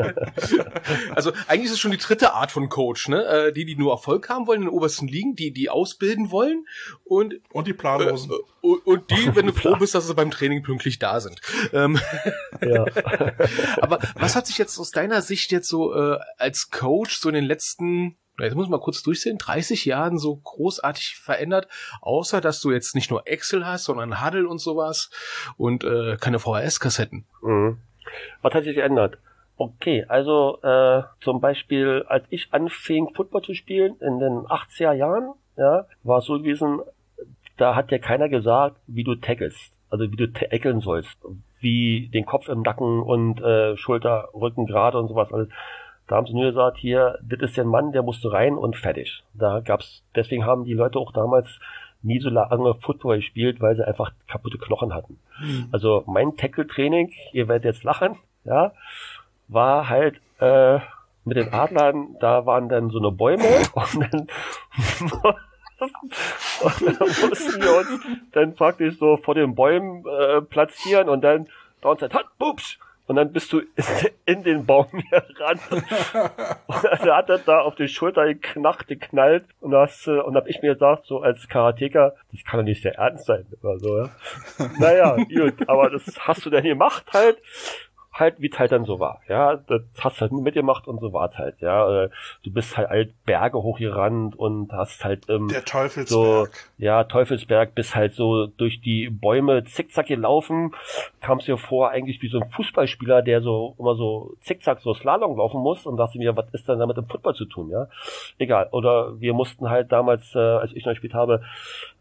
Also eigentlich ist es schon die dritte Art von Coach, ne? Äh, die, die nur Erfolg haben wollen in den obersten Ligen, die, die ausbilden wollen und und die Planlosen. Äh, und, und die, wenn du froh bist, dass sie beim Training pünktlich da sind. Ähm, ja. Aber was hat sich jetzt aus deiner Sicht jetzt so äh, als Coach so in den letzten, jetzt muss ich mal kurz durchsehen, dreißig Jahren so großartig verändert, außer dass du jetzt nicht nur Excel hast, sondern Huddle und sowas und äh, keine V H S-Kassetten. Mhm. Was hat sich geändert? Okay, also äh, zum Beispiel, als ich anfing, Football zu spielen in den achtziger Jahren, ja, war es so gewesen, da hat ja keiner gesagt, wie du tackelst, also wie du tackeln sollst, wie den Kopf im Nacken und äh, Schulter, Rücken gerade und sowas alles. Da haben sie nur gesagt, hier, das ist der Mann, der musste rein und fertig. Da gab's, deswegen haben die Leute auch damals nie so lange Football gespielt, weil sie einfach kaputte Knochen hatten. Mhm. Also mein Tackle-Training, ihr werdet jetzt lachen, ja, war halt äh, mit den Adlern, da waren dann so eine Bäume und dann, und dann mussten wir uns dann praktisch so vor den Bäumen äh, platzieren und dann Downside, hat, bups! Und dann bist du in den Baum hier ran. Und dann hat er da auf die Schulter geknackt, geknallt. Und da hast, und hab ich mir gesagt, so als Karateka, das kann doch nicht sehr ernst sein. Oder so, ja. Naja, gut, aber das hast du dann gemacht halt. Halt, wie es halt dann so war, ja, das hast du halt mitgemacht und so war es halt, ja, du bist halt, halt Berge hochgerannt und hast halt, ähm, der Teufelsberg, so, ja, Teufelsberg, bist halt so durch die Bäume zickzack gelaufen, kamst dir vor eigentlich wie so ein Fußballspieler, der so, immer so zickzack so Slalom laufen muss und dachte mir, was ist denn damit im Football zu tun, ja, egal, oder wir mussten halt damals, äh, als ich noch gespielt habe,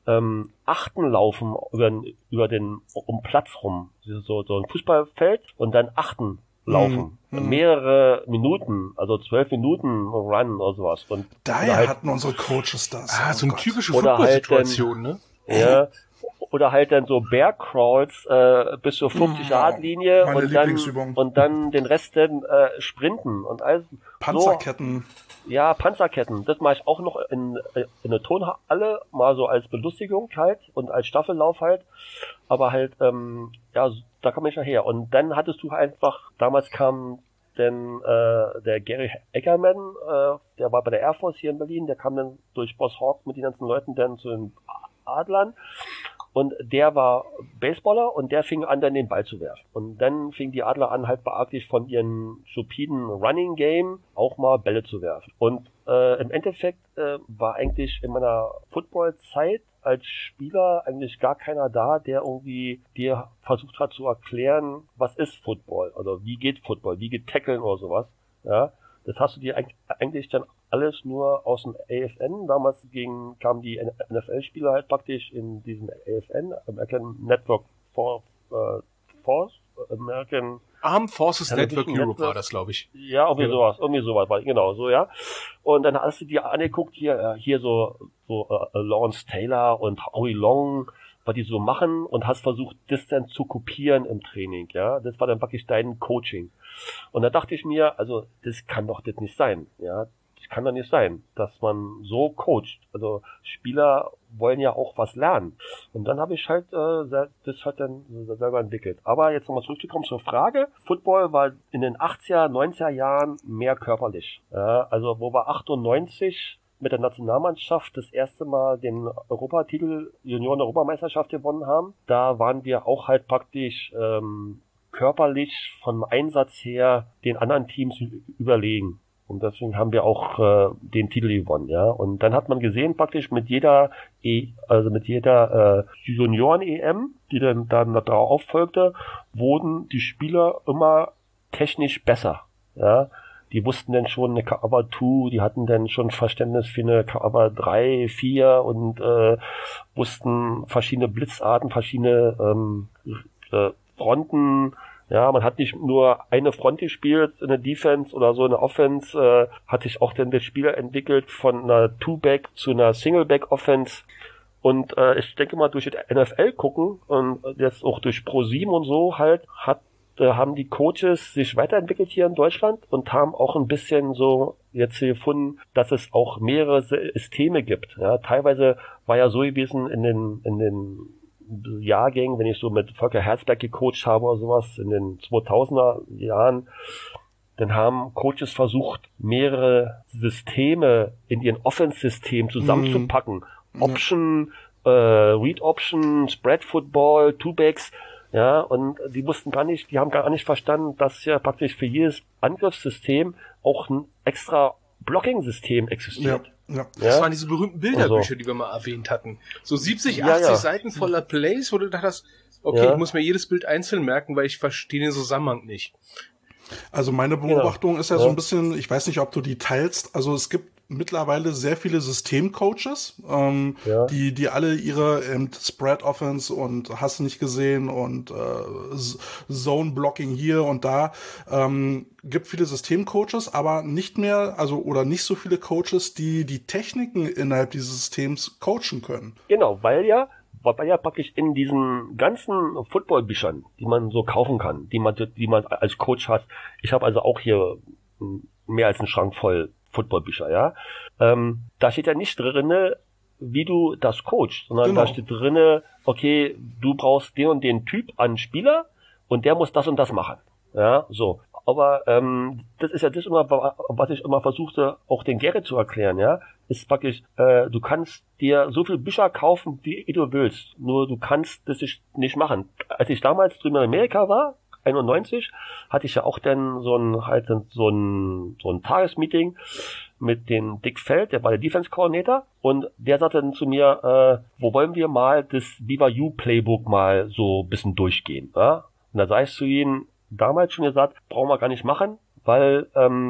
ähm, Achten laufen über, über den um Platz rum, so, so ein Fußballfeld und dann Achten laufen. Mhm. Mehrere Minuten, also zwölf Minuten Run oder sowas. Und daher halt, hatten unsere Coaches das. Ah, oh so eine Gott. typische Football-Situation, halt ne? Ja. Oder halt dann so Bear Crawls äh, bis zur fünfzig-Yard-Linie oh, und dann und dann den Rest dann äh, sprinten und alles. Panzerketten. So, ja, Panzerketten. Das mache ich auch noch in, in der Turnhalle, mal so als Belustigung halt und als Staffellauf halt. Aber halt, ähm, ja, da kam ich nachher. Und dann hattest du einfach, damals kam denn äh, der Gary Eckerman, äh, der war bei der Air Force hier in Berlin, der kam dann durch Boss Hawk mit den ganzen Leuten dann zu den Adlern. Und der war Baseballer und der fing an, dann den Ball zu werfen. Und dann fing die Adler an, halt beachtlich von ihren stupiden Running Game auch mal Bälle zu werfen. Und äh, im Endeffekt äh, war eigentlich in meiner Football-Zeit als Spieler eigentlich gar keiner da, der irgendwie dir versucht hat zu erklären, was ist Football oder wie geht Football, wie geht Tackeln oder sowas. Ja, das hast du dir eigentlich dann alles nur aus dem A F N. Damals gegen, kamen die N F L-Spieler halt praktisch in diesem A F N, American Network for, uh, Force, American Armed Forces Network Europe Network. War das, glaube ich. Ja, irgendwie ja. sowas, irgendwie sowas war, genau, so, ja. Und dann hast du dir angeguckt, hier, hier so, so, uh, Lawrence Taylor und Howie Long, was die so machen und hast versucht, das dann zu kopieren im Training, ja. Das war dann praktisch dein Coaching. Und da dachte ich mir, also, das kann doch das nicht sein, ja. Das kann doch nicht sein, dass man so coacht. Also, Spieler wollen ja auch was lernen. Und dann habe ich halt äh, das halt dann selber entwickelt. Aber jetzt nochmal zurückzukommen zur Frage. Football war in den achtziger, neunziger Jahren mehr körperlich. Ja, also wo wir achtundneunzig mit der Nationalmannschaft das erste Mal den Europatitel, Junioren-Europameisterschaft gewonnen haben, da waren wir auch halt praktisch ähm, körperlich vom Einsatz her den anderen Teams überlegen. Und deswegen haben wir auch äh, den Titel gewonnen, ja. Und dann hat man gesehen, praktisch mit jeder, e, also mit jeder äh, Junioren-E M, die dann, dann darauf folgte, wurden die Spieler immer technisch besser, ja. Die wussten dann schon eine Cover zwei, die hatten dann schon Verständnis für eine Cover drei, vier und äh, wussten verschiedene Blitzarten, verschiedene ähm, äh, Fronten. Ja, man hat nicht nur eine Front gespielt, eine Defense oder so eine Offense, äh, hat sich auch dann der Spieler entwickelt von einer Two-Back zu einer Single-Back-Offense. Und äh, ich denke mal, durch das N F L gucken und jetzt auch durch Pro sieben und so halt, hat äh, haben die Coaches sich weiterentwickelt hier in Deutschland und haben auch ein bisschen so jetzt gefunden, dass es auch mehrere Systeme gibt. Ja, teilweise war ja so gewesen in den in den Jahrgängen, wenn ich so mit Volker Herzberg gecoacht habe oder sowas in den zweitausender Jahren, dann haben Coaches versucht, mehrere Systeme in ihren Offense-System zusammenzupacken. Mm. Option, äh, Read Option, Spread Football, Two-Backs, ja, und die wussten gar nicht, die haben gar nicht verstanden, dass ja praktisch für jedes Angriffssystem auch ein extra Blocking-System existiert. Ja. Ja. Das ja. waren diese berühmten Bilderbücher, also. die wir mal erwähnt hatten. So siebzig, achtzig ja, ja. Seiten voller Plays, wo du dachtest, okay, ja. ich muss mir jedes Bild einzeln merken, weil ich verstehe den Zusammenhang nicht. Also meine Beobachtung genau. ist ja, ja so ein bisschen, ich weiß nicht, ob du die teilst, also es gibt mittlerweile sehr viele Systemcoaches, ähm, ja. die die alle ihre ähm, Spread Offense und hast nicht gesehen und äh, Zone Blocking hier und da, ähm, gibt viele Systemcoaches, aber nicht mehr, also oder nicht so viele Coaches, die die Techniken innerhalb dieses Systems coachen können. Genau, weil ja weil ja praktisch in diesen ganzen Footballbüchern, die man so kaufen kann, die man die man als Coach hat. Ich habe also auch hier mehr als einen Schrank voll Footballbücher, ja. Ähm, da steht ja nicht drinne, wie du das coachst, sondern genau. da steht drinne, okay, du brauchst den und den Typ an Spieler und der muss das und das machen, ja, so. Aber ähm, das ist ja das immer, was ich immer versuchte, auch den Gerrit zu erklären, ja, ist praktisch, äh, du kannst dir so viele Bücher kaufen, wie du willst, nur du kannst das nicht machen. Als ich damals drüben in Amerika war, einundneunzig, hatte ich ja auch dann so ein halt so ein so ein Tagesmeeting mit dem Dick Feld, der war der Defense Coordinator, und der sagte dann zu mir, äh, wo wollen wir mal das B Y U Playbook mal so ein bisschen durchgehen, ja? Und da sag ich zu ihm, damals schon gesagt, brauchen wir gar nicht machen, weil ähm,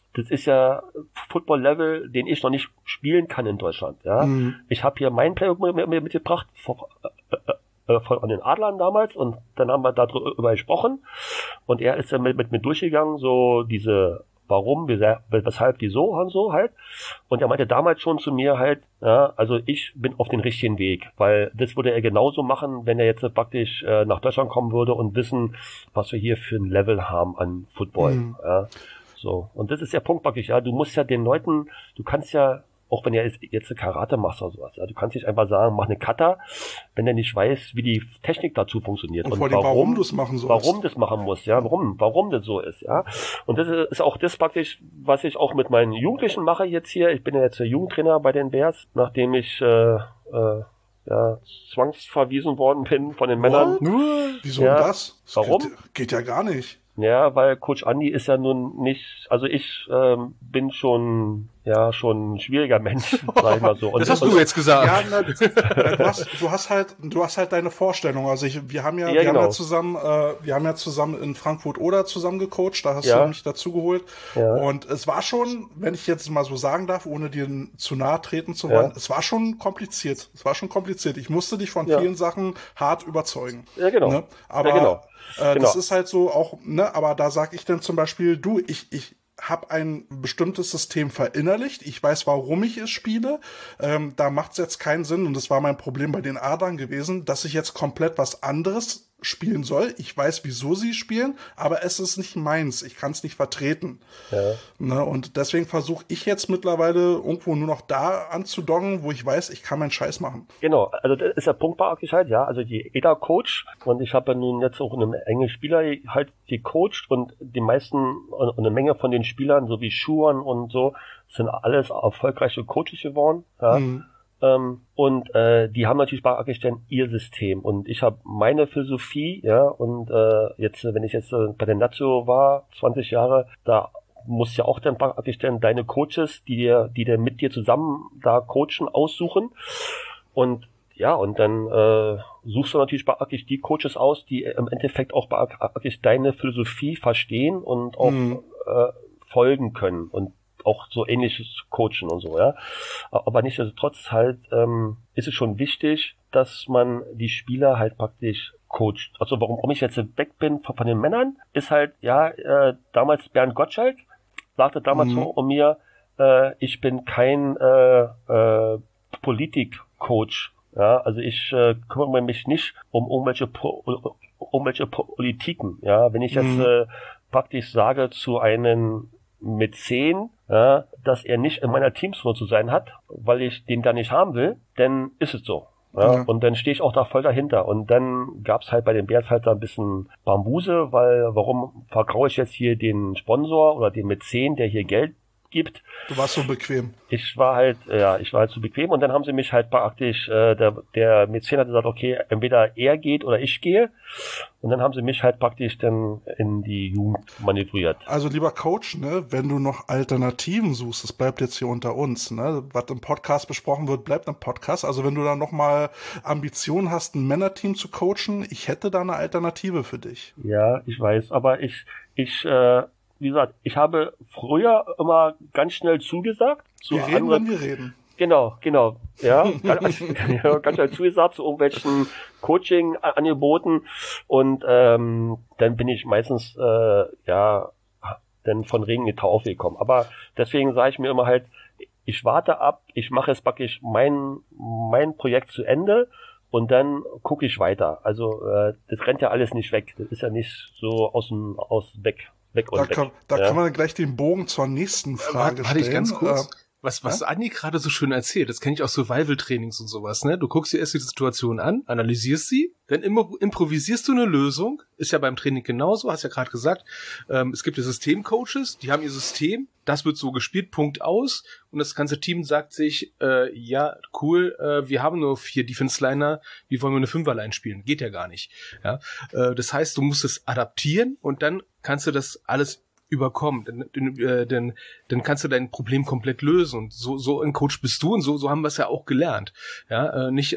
das ist ja Football-Level, den ich noch nicht spielen kann in Deutschland. Ja, mhm. Ich habe hier meinen Playbook mit, mit, mitgebracht von, äh, von den Adlern damals und dann haben wir darüber gesprochen und er ist dann mit, mit mir durchgegangen, so diese warum, weshalb, wieso und so halt. Und er meinte damals schon zu mir halt, ja, also ich bin auf den richtigen Weg, weil das würde er genauso machen, wenn er jetzt praktisch äh, nach Deutschland kommen würde und wissen, was wir hier für ein Level haben an Football. Mhm. Ja. So. Und das ist der Punkt praktisch, ja. Du musst ja den Leuten, du kannst ja, auch wenn er jetzt, jetzt eine Karate macht oder sowas, ja, du kannst nicht einfach sagen, mach eine Kata, wenn er nicht weiß, wie die Technik dazu funktioniert. Und, und vor allem, warum, warum du es machen sollst. Warum das machen muss, ja, warum, warum das so ist, ja. Und das ist auch das praktisch, was ich auch mit meinen Jugendlichen mache jetzt hier. Ich bin ja jetzt der Jugendtrainer bei den Bears, nachdem ich, äh, äh, ja, zwangsverwiesen worden bin von den Männern. What? Wieso ja, das? das? Warum? Geht, geht ja gar nicht. Ja, weil Coach Andi ist ja nun nicht, also ich ähm, bin schon, ja, schon ein schwieriger Mensch, sag ich mal so. Und das hast und, du jetzt gesagt. Ja, na, du, hast, du hast halt, du hast halt deine Vorstellung. Also ich, wir haben ja, ja wir genau. haben ja zusammen, äh, wir haben ja zusammen in Frankfurt oder zusammen gecoacht. Da hast ja. du mich dazu geholt. Ja. Und es war schon, wenn ich jetzt mal so sagen darf, ohne dir zu nahe treten zu wollen, ja. es war schon kompliziert. Es war schon kompliziert. Ich musste dich von ja. vielen Sachen hart überzeugen. Ja, genau. Ne? Aber ja, genau. Äh, genau. Das ist halt so auch, ne, aber da sag ich dann zum Beispiel, du, ich, ich habe ein bestimmtes System verinnerlicht, ich weiß, warum ich es spiele, ähm, da macht es jetzt keinen Sinn und das war mein Problem bei den Adlern gewesen, dass ich jetzt komplett was anderes spielen soll. Ich weiß, wieso sie spielen, aber es ist nicht meins. Ich kann es nicht vertreten. Ja. Ne, und deswegen versuche ich jetzt mittlerweile irgendwo nur noch da anzudongen, wo ich weiß, ich kann meinen Scheiß machen. Genau, also das ist der Punkt bei Akisch halt, ja. Also die E D A-Coach und ich habe ja nun jetzt auch eine Menge Spieler halt gecoacht und die meisten und eine Menge von den Spielern, so wie Schuhan und so, sind alles erfolgreiche Coaches geworden. Ja. Mhm. Ähm, und äh, die haben natürlich bei Akistan ihr System und ich habe meine Philosophie, ja, und äh, jetzt, wenn ich jetzt äh, bei der Nazio war, zwanzig Jahre, da muss ja auch dann bei Akistan deine Coaches, die dir, die dir mit dir zusammen da coachen, aussuchen und ja, und dann äh, suchst du natürlich bei Akish die Coaches aus, die im Endeffekt auch bei Akish deine Philosophie verstehen und auch mhm. äh, folgen können und auch so ähnliches coachen und so, ja. Aber nichtsdestotrotz halt ähm, ist es schon wichtig, dass man die Spieler halt praktisch coacht. Also warum, warum ich jetzt weg bin von, von den Männern, ist halt, ja, äh, damals Bernd Gottschalk sagte damals mhm. so um mir, äh, ich bin kein äh, äh, Politik-Coach. Ja, also ich äh, kümmere mich nicht um irgendwelche, po, um irgendwelche Politiken. Ja, wenn ich jetzt mhm. äh, praktisch sage zu einem mit zehn, ja, dass er nicht in meiner Teamsrolle zu sein hat, weil ich den da nicht haben will, dann ist es so. Ja, ja. Und dann stehe ich auch da voll dahinter. Und dann gab's halt bei den Bears halt da ein bisschen Bambuse, weil warum vergraue ich jetzt hier den Sponsor oder den Mäzen, der hier Geld gibt. Du warst so bequem. Ich war halt, ja, ich war halt so bequem und dann haben sie mich halt praktisch, äh, der, der Mäzen hat gesagt, okay, entweder er geht oder ich gehe und dann haben sie mich halt praktisch dann in die Jugend manövriert. Also lieber Coach, ne, wenn du noch Alternativen suchst, das bleibt jetzt hier unter uns, ne, was im Podcast besprochen wird, bleibt im Podcast, also wenn du da nochmal Ambitionen hast, ein Männerteam zu coachen, ich hätte da eine Alternative für dich. Ja, ich weiß, aber ich, ich, äh, wie gesagt, ich habe früher immer ganz schnell zugesagt. Zu wir reden, anderen, wenn wir reden. Genau, genau. Ja, ganz, ganz schnell zugesagt zu irgendwelchen Coaching-Angeboten und ähm, dann bin ich meistens äh, ja dann von Regen in die Tau aufgekommen. Aber deswegen sage ich mir immer halt, ich warte ab, ich mache jetzt praktisch mein mein Projekt zu Ende und dann gucke ich weiter. Also äh, das rennt ja alles nicht weg. Das ist ja nicht so aus dem aus weg. Weg und da weg. kann, da ja. kann man gleich den Bogen zur nächsten Frage äh, stellen. Ich ganz kurz. Äh, was was ja? Andi gerade so schön erzählt, das kenne ich aus Survival-Trainings und sowas, ne? Du guckst dir erst die Situation an, analysierst sie, dann immer improvisierst du eine Lösung. Ist ja beim Training genauso, hast ja gerade gesagt. Ähm, es gibt ja Systemcoaches, die haben ihr System, das wird so gespielt, Punkt aus. Und das ganze Team sagt sich, äh, ja, cool, äh, wir haben nur vier Defense-Liner, wie wollen wir eine Fünferline spielen? Geht ja gar nicht. Ja? Äh, das heißt, du musst es adaptieren und dann kannst du das alles überkommen, dann, äh, dann, dann kannst du dein Problem komplett lösen und so so ein Coach bist du und so so haben wir es ja auch gelernt, ja, äh, nicht äh,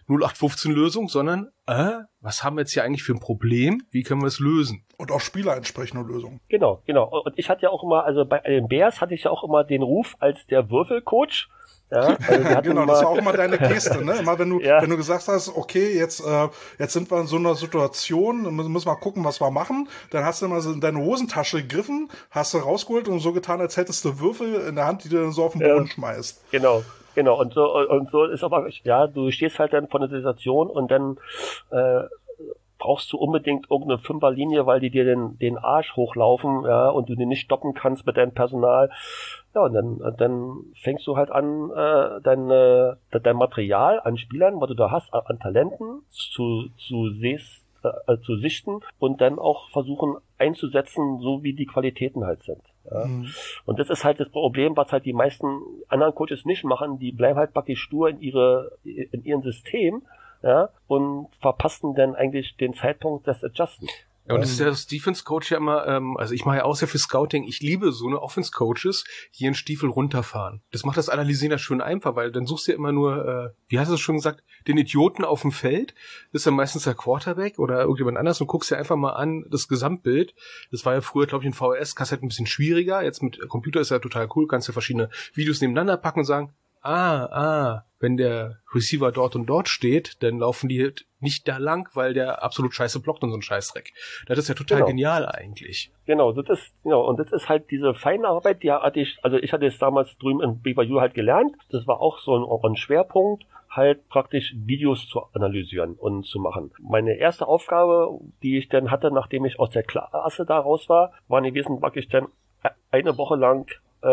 null acht fünfzehn Lösung, sondern äh, was haben wir jetzt hier eigentlich für ein Problem? Wie können wir es lösen? Und auch Spieler entsprechende Lösungen. Genau, genau. Und ich hatte ja auch immer, also bei den Bears hatte ich ja auch immer den Ruf als der Würfelcoach. Ja, also genau, das war auch immer deine Geste, ne? Immer wenn du, ja. wenn du gesagt hast, okay, jetzt, äh, jetzt sind wir in so einer Situation, müssen wir mal gucken, was wir machen, dann hast du immer so in deine Hosentasche gegriffen, hast du rausgeholt und so getan, als hättest du Würfel in der Hand, die du dann so auf den Boden ja. schmeißt. Genau. Genau, und so, und so ist aber, ja, du stehst halt dann vor der Situation und dann, äh, brauchst du unbedingt irgendeine Fünferlinie, weil die dir den, den Arsch hochlaufen, ja, und du den nicht stoppen kannst mit deinem Personal. Ja, und dann, dann fängst du halt an, äh, dein, äh, dein Material an Spielern, was du da hast, an Talenten zu, zu siehst, äh, zu sichten und dann auch versuchen einzusetzen, so wie die Qualitäten halt sind. Ja. Mhm. Und das ist halt das Problem, was halt die meisten anderen Coaches nicht machen, die bleiben halt praktisch stur in ihre, in ihrem System, ja, und verpassen dann eigentlich den Zeitpunkt des Adjusten. Ja, und das ist ja das Defense-Coach ja immer, ähm, also ich mache ja auch sehr viel Scouting, ich liebe so eine Offense-Coaches, die ihren Stiefel runterfahren. Das macht das Analysieren ja schön einfach, weil dann suchst du ja immer nur, äh, wie hast du es schon gesagt, den Idioten auf dem Feld, das ist dann meistens der Quarterback oder irgendjemand anders und guckst dir einfach mal an, das Gesamtbild. Das war ja früher, glaube ich, in V H S-Kassette ein bisschen schwieriger, jetzt mit Computer ist ja total cool, kannst du verschiedene Videos nebeneinander packen und sagen, ah, ah, wenn der Receiver dort und dort steht, dann laufen die nicht da lang, weil der absolut scheiße blockt und so ein Scheißdreck. Das ist ja total genau. genial eigentlich. Genau, das ist, genau, und das ist halt diese feine Arbeit, die hatte ich, also ich hatte es damals drüben in B Y U halt gelernt. Das war auch so ein, ein Schwerpunkt, halt praktisch Videos zu analysieren und zu machen. Meine erste Aufgabe, die ich dann hatte, nachdem ich aus der Klasse da raus war, war gewesen, praktisch dann eine Woche lang Äh,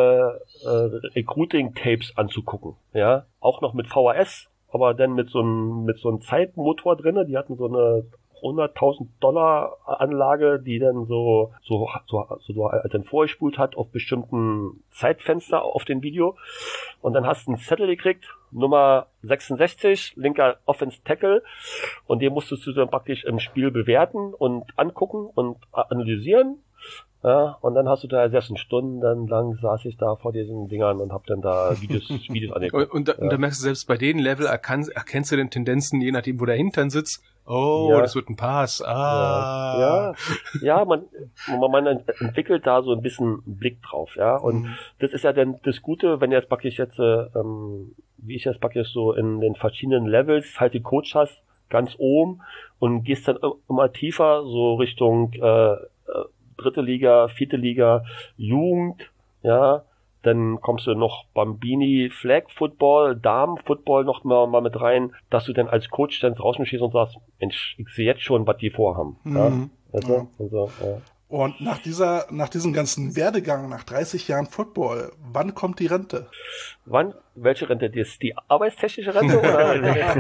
äh, Recruiting-Tapes anzugucken, ja, auch noch mit V H S, aber dann mit so einem mit so einem Zeitmotor drinne, die hatten so eine hunderttausend Dollar Anlage, die dann so so so, so dann vorgespult hat auf bestimmten Zeitfenster auf dem Video und dann hast du einen Zettel gekriegt, Nummer sechsundsechzig, linker Offense Tackle und den musstest du dann praktisch im Spiel bewerten und angucken und analysieren. Ja, und dann hast du da sechzehn Stunden lang saß ich da vor diesen Dingern und hab dann da Videos, Videos angeguckt. Und, und, da, ja. und da merkst du selbst bei den Level erkann, erkennst du den Tendenzen, je nachdem, wo der Hintern sitzt. Oh, ja. Das wird ein Pass. Ah. Ja, ja, ja man, man, man entwickelt da so ein bisschen Blick drauf, ja. Und mhm. das ist ja dann das Gute, wenn du jetzt praktisch jetzt, ähm, wie ich jetzt praktisch so in den verschiedenen Levels halt die Coach hast, ganz oben und gehst dann immer tiefer so Richtung, äh, dritte Liga, vierte Liga, Jugend, ja, dann kommst du noch Bambini, Flag Football, Damen Football noch mal, mal mit rein, dass du dann als Coach dann draußen stehst und sagst, Mensch, ich sehe jetzt schon, was die vorhaben. Mhm. Ja, weißt du? Ja. Und, so, ja. Und nach dieser, nach diesem ganzen Werdegang, nach dreißig Jahren Football, wann kommt die Rente? Wann? Welche Rente? Die, die arbeitstechnische Rente? Oder?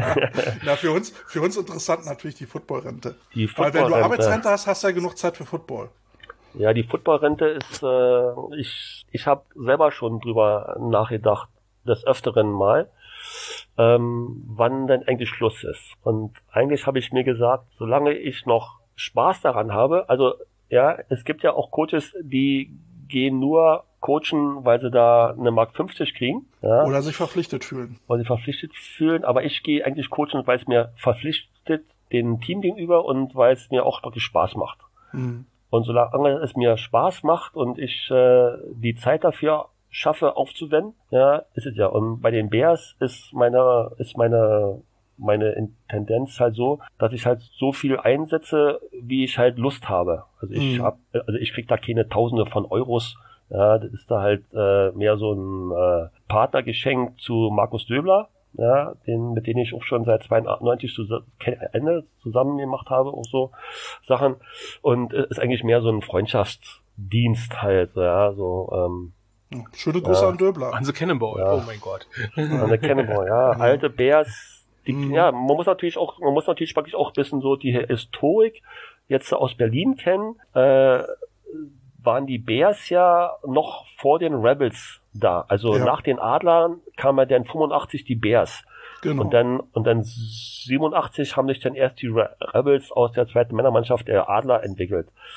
Na, für uns, für uns interessant natürlich die Footballrente. Die Football Weil wenn du Arbeitsrente hast, hast du ja genug Zeit für Football. Ja, die Footballrente ist, äh, ich, ich habe selber schon drüber nachgedacht, des Öfteren mal, ähm, wann denn eigentlich Schluss ist. Und eigentlich habe ich mir gesagt, solange ich noch Spaß daran habe, also ja, es gibt ja auch Coaches, die gehen nur coachen, weil sie da eine Mark fünfzig kriegen. Ja, oder sich verpflichtet fühlen. Oder sich verpflichtet fühlen, aber ich gehe eigentlich coachen, weil es mir verpflichtet dem Team gegenüber und weil es mir auch wirklich Spaß macht. Mhm. Und solange es mir Spaß macht und ich äh, die Zeit dafür schaffe aufzuwenden, ja, ist es ja. Und bei den Bears ist meine ist meine meine Tendenz halt so, dass ich halt so viel einsetze, wie ich halt Lust habe. Also ich mhm. hab, also ich krieg da keine Tausende von Euros. Ja, das ist da halt äh, mehr so ein äh, Partnergeschenk zu Markus Döbler. Ja, den, mit denen ich auch schon seit zweiundneunzig zu Ende zusammen gemacht habe, auch so Sachen. Und äh, ist eigentlich mehr so ein Freundschaftsdienst halt, ja, so, ähm. Schöne Grüße ja. an Döbler. An the Cannonball, ja. Oh mein Gott. An the Cannonball, ja. Alte Bears, die, mhm. ja, man muss natürlich auch, man muss natürlich wirklich auch ein bisschen so die Historik jetzt aus Berlin kennen, äh, waren die Bears ja noch vor den Rebels da. Also ja. nach den Adlern kam ja dann fünfundachtzig die Bears. Genau. Und dann, und dann siebenundachtzig haben sich dann erst die Rebels aus der zweiten Männermannschaft der Adler entwickelt.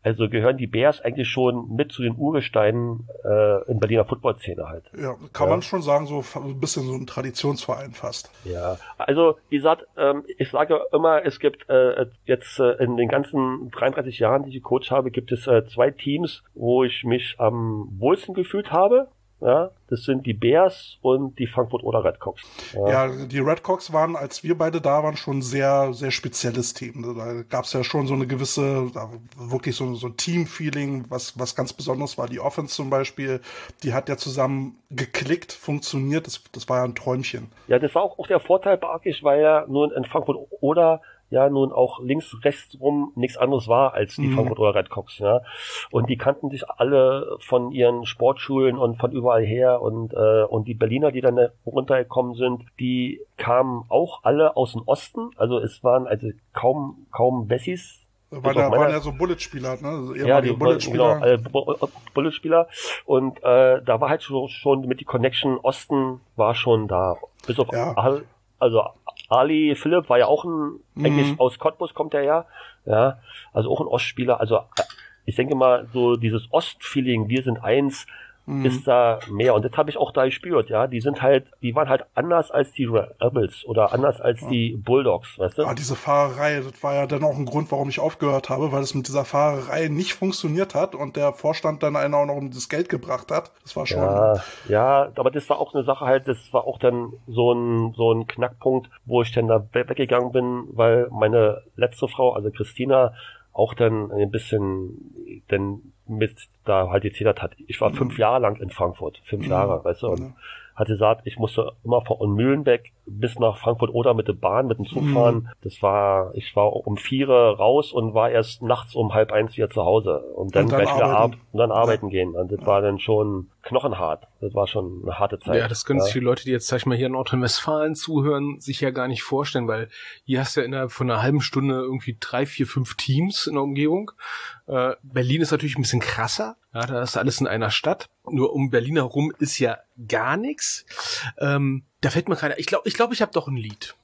Also gehören die Bears eigentlich schon mit zu den Urgesteinen äh, in Berliner Football-Szene halt. Ja, kann ja. man schon sagen, so ein bisschen so ein Traditionsverein fast. Ja, also wie gesagt, ähm, ich sage immer, es gibt äh, jetzt äh, in den ganzen dreiunddreißig Jahren, die ich gecoacht habe, gibt es äh, zwei Teams, wo ich mich am wohlsten gefühlt habe. Ja, das sind die Bears und die Frankfurt oder Redcocks. Ja. ja, die Redcocks waren, als wir beide da waren, schon ein sehr, sehr spezielles Team. Da gab es ja schon so eine gewisse, wirklich so, so ein Team-Feeling, was, was ganz besonders war. Die Offense zum Beispiel, die hat ja zusammen geklickt, funktioniert. Das, das war ja ein Träumchen. Ja, das war auch, auch der Vorteil bei Akisch, weil ja nur in Frankfurt oder ja nun auch links, rechts rum nichts anderes war als die mhm. Frankfurt oder Redcocks, ja. Und die kannten sich alle von ihren Sportschulen und von überall her und äh, und die Berliner, die dann runtergekommen sind, die kamen auch alle aus dem Osten, also es waren also kaum kaum Wessis. Weil da waren ja so Bullet-Spieler, ne? Also ja, die Bullet-Spieler. Genau, äh, Bullet-Spieler. Und äh, da war halt schon, schon mit die Connection Osten war schon da. Bis auf ja. Al, also Ali Philipp war ja auch ein, mhm. eigentlich aus Cottbus kommt er ja, ja, also auch ein Ostspieler, also ich denke mal, so dieses Ost-Feeling, wir sind eins, mhm. ist da mehr und das habe ich auch da gespürt, ja, die sind halt, die waren halt anders als die Rebels oder anders als ja. die Bulldogs, weißt du? Ah, diese Fahrerei, das war ja dann auch ein Grund, warum ich aufgehört habe, weil es mit dieser Fahrerei nicht funktioniert hat und der Vorstand dann einen auch noch um das Geld gebracht hat, das war schon... Ja, ja, aber das war auch eine Sache halt, das war auch dann so ein, so ein Knackpunkt, wo ich dann da weggegangen bin, weil meine letzte Frau, also Christina, auch dann ein bisschen dann mit da halt gezählt hat. Ich war mhm. fünf Jahre lang in Frankfurt, fünf mhm. Jahre, weißt du, und mhm. hat gesagt, ich musste immer von Mühlenbeck bis nach Frankfurt oder mit der Bahn, mit dem Zug mhm. fahren. Das war, ich war um vier raus und war erst nachts um halb eins wieder zu Hause und dann, und dann gleich wieder ab und dann arbeiten ja. gehen. Und das ja. war dann schon knochenhart. Das war schon eine harte Zeit. Ja, das können ja. sich die Leute, die jetzt, sag ich mal, hier in Nordrhein-Westfalen zuhören, sich ja gar nicht vorstellen, weil hier hast du ja innerhalb von einer halben Stunde irgendwie drei, vier, fünf Teams in der Umgebung. Äh, Berlin ist natürlich ein bisschen krasser. Ja, da ist alles in einer Stadt. Nur um Berlin herum ist ja gar nichts. Ähm, da fällt mir keiner. Ich glaube, ich glaube, ich habe doch ein Lied.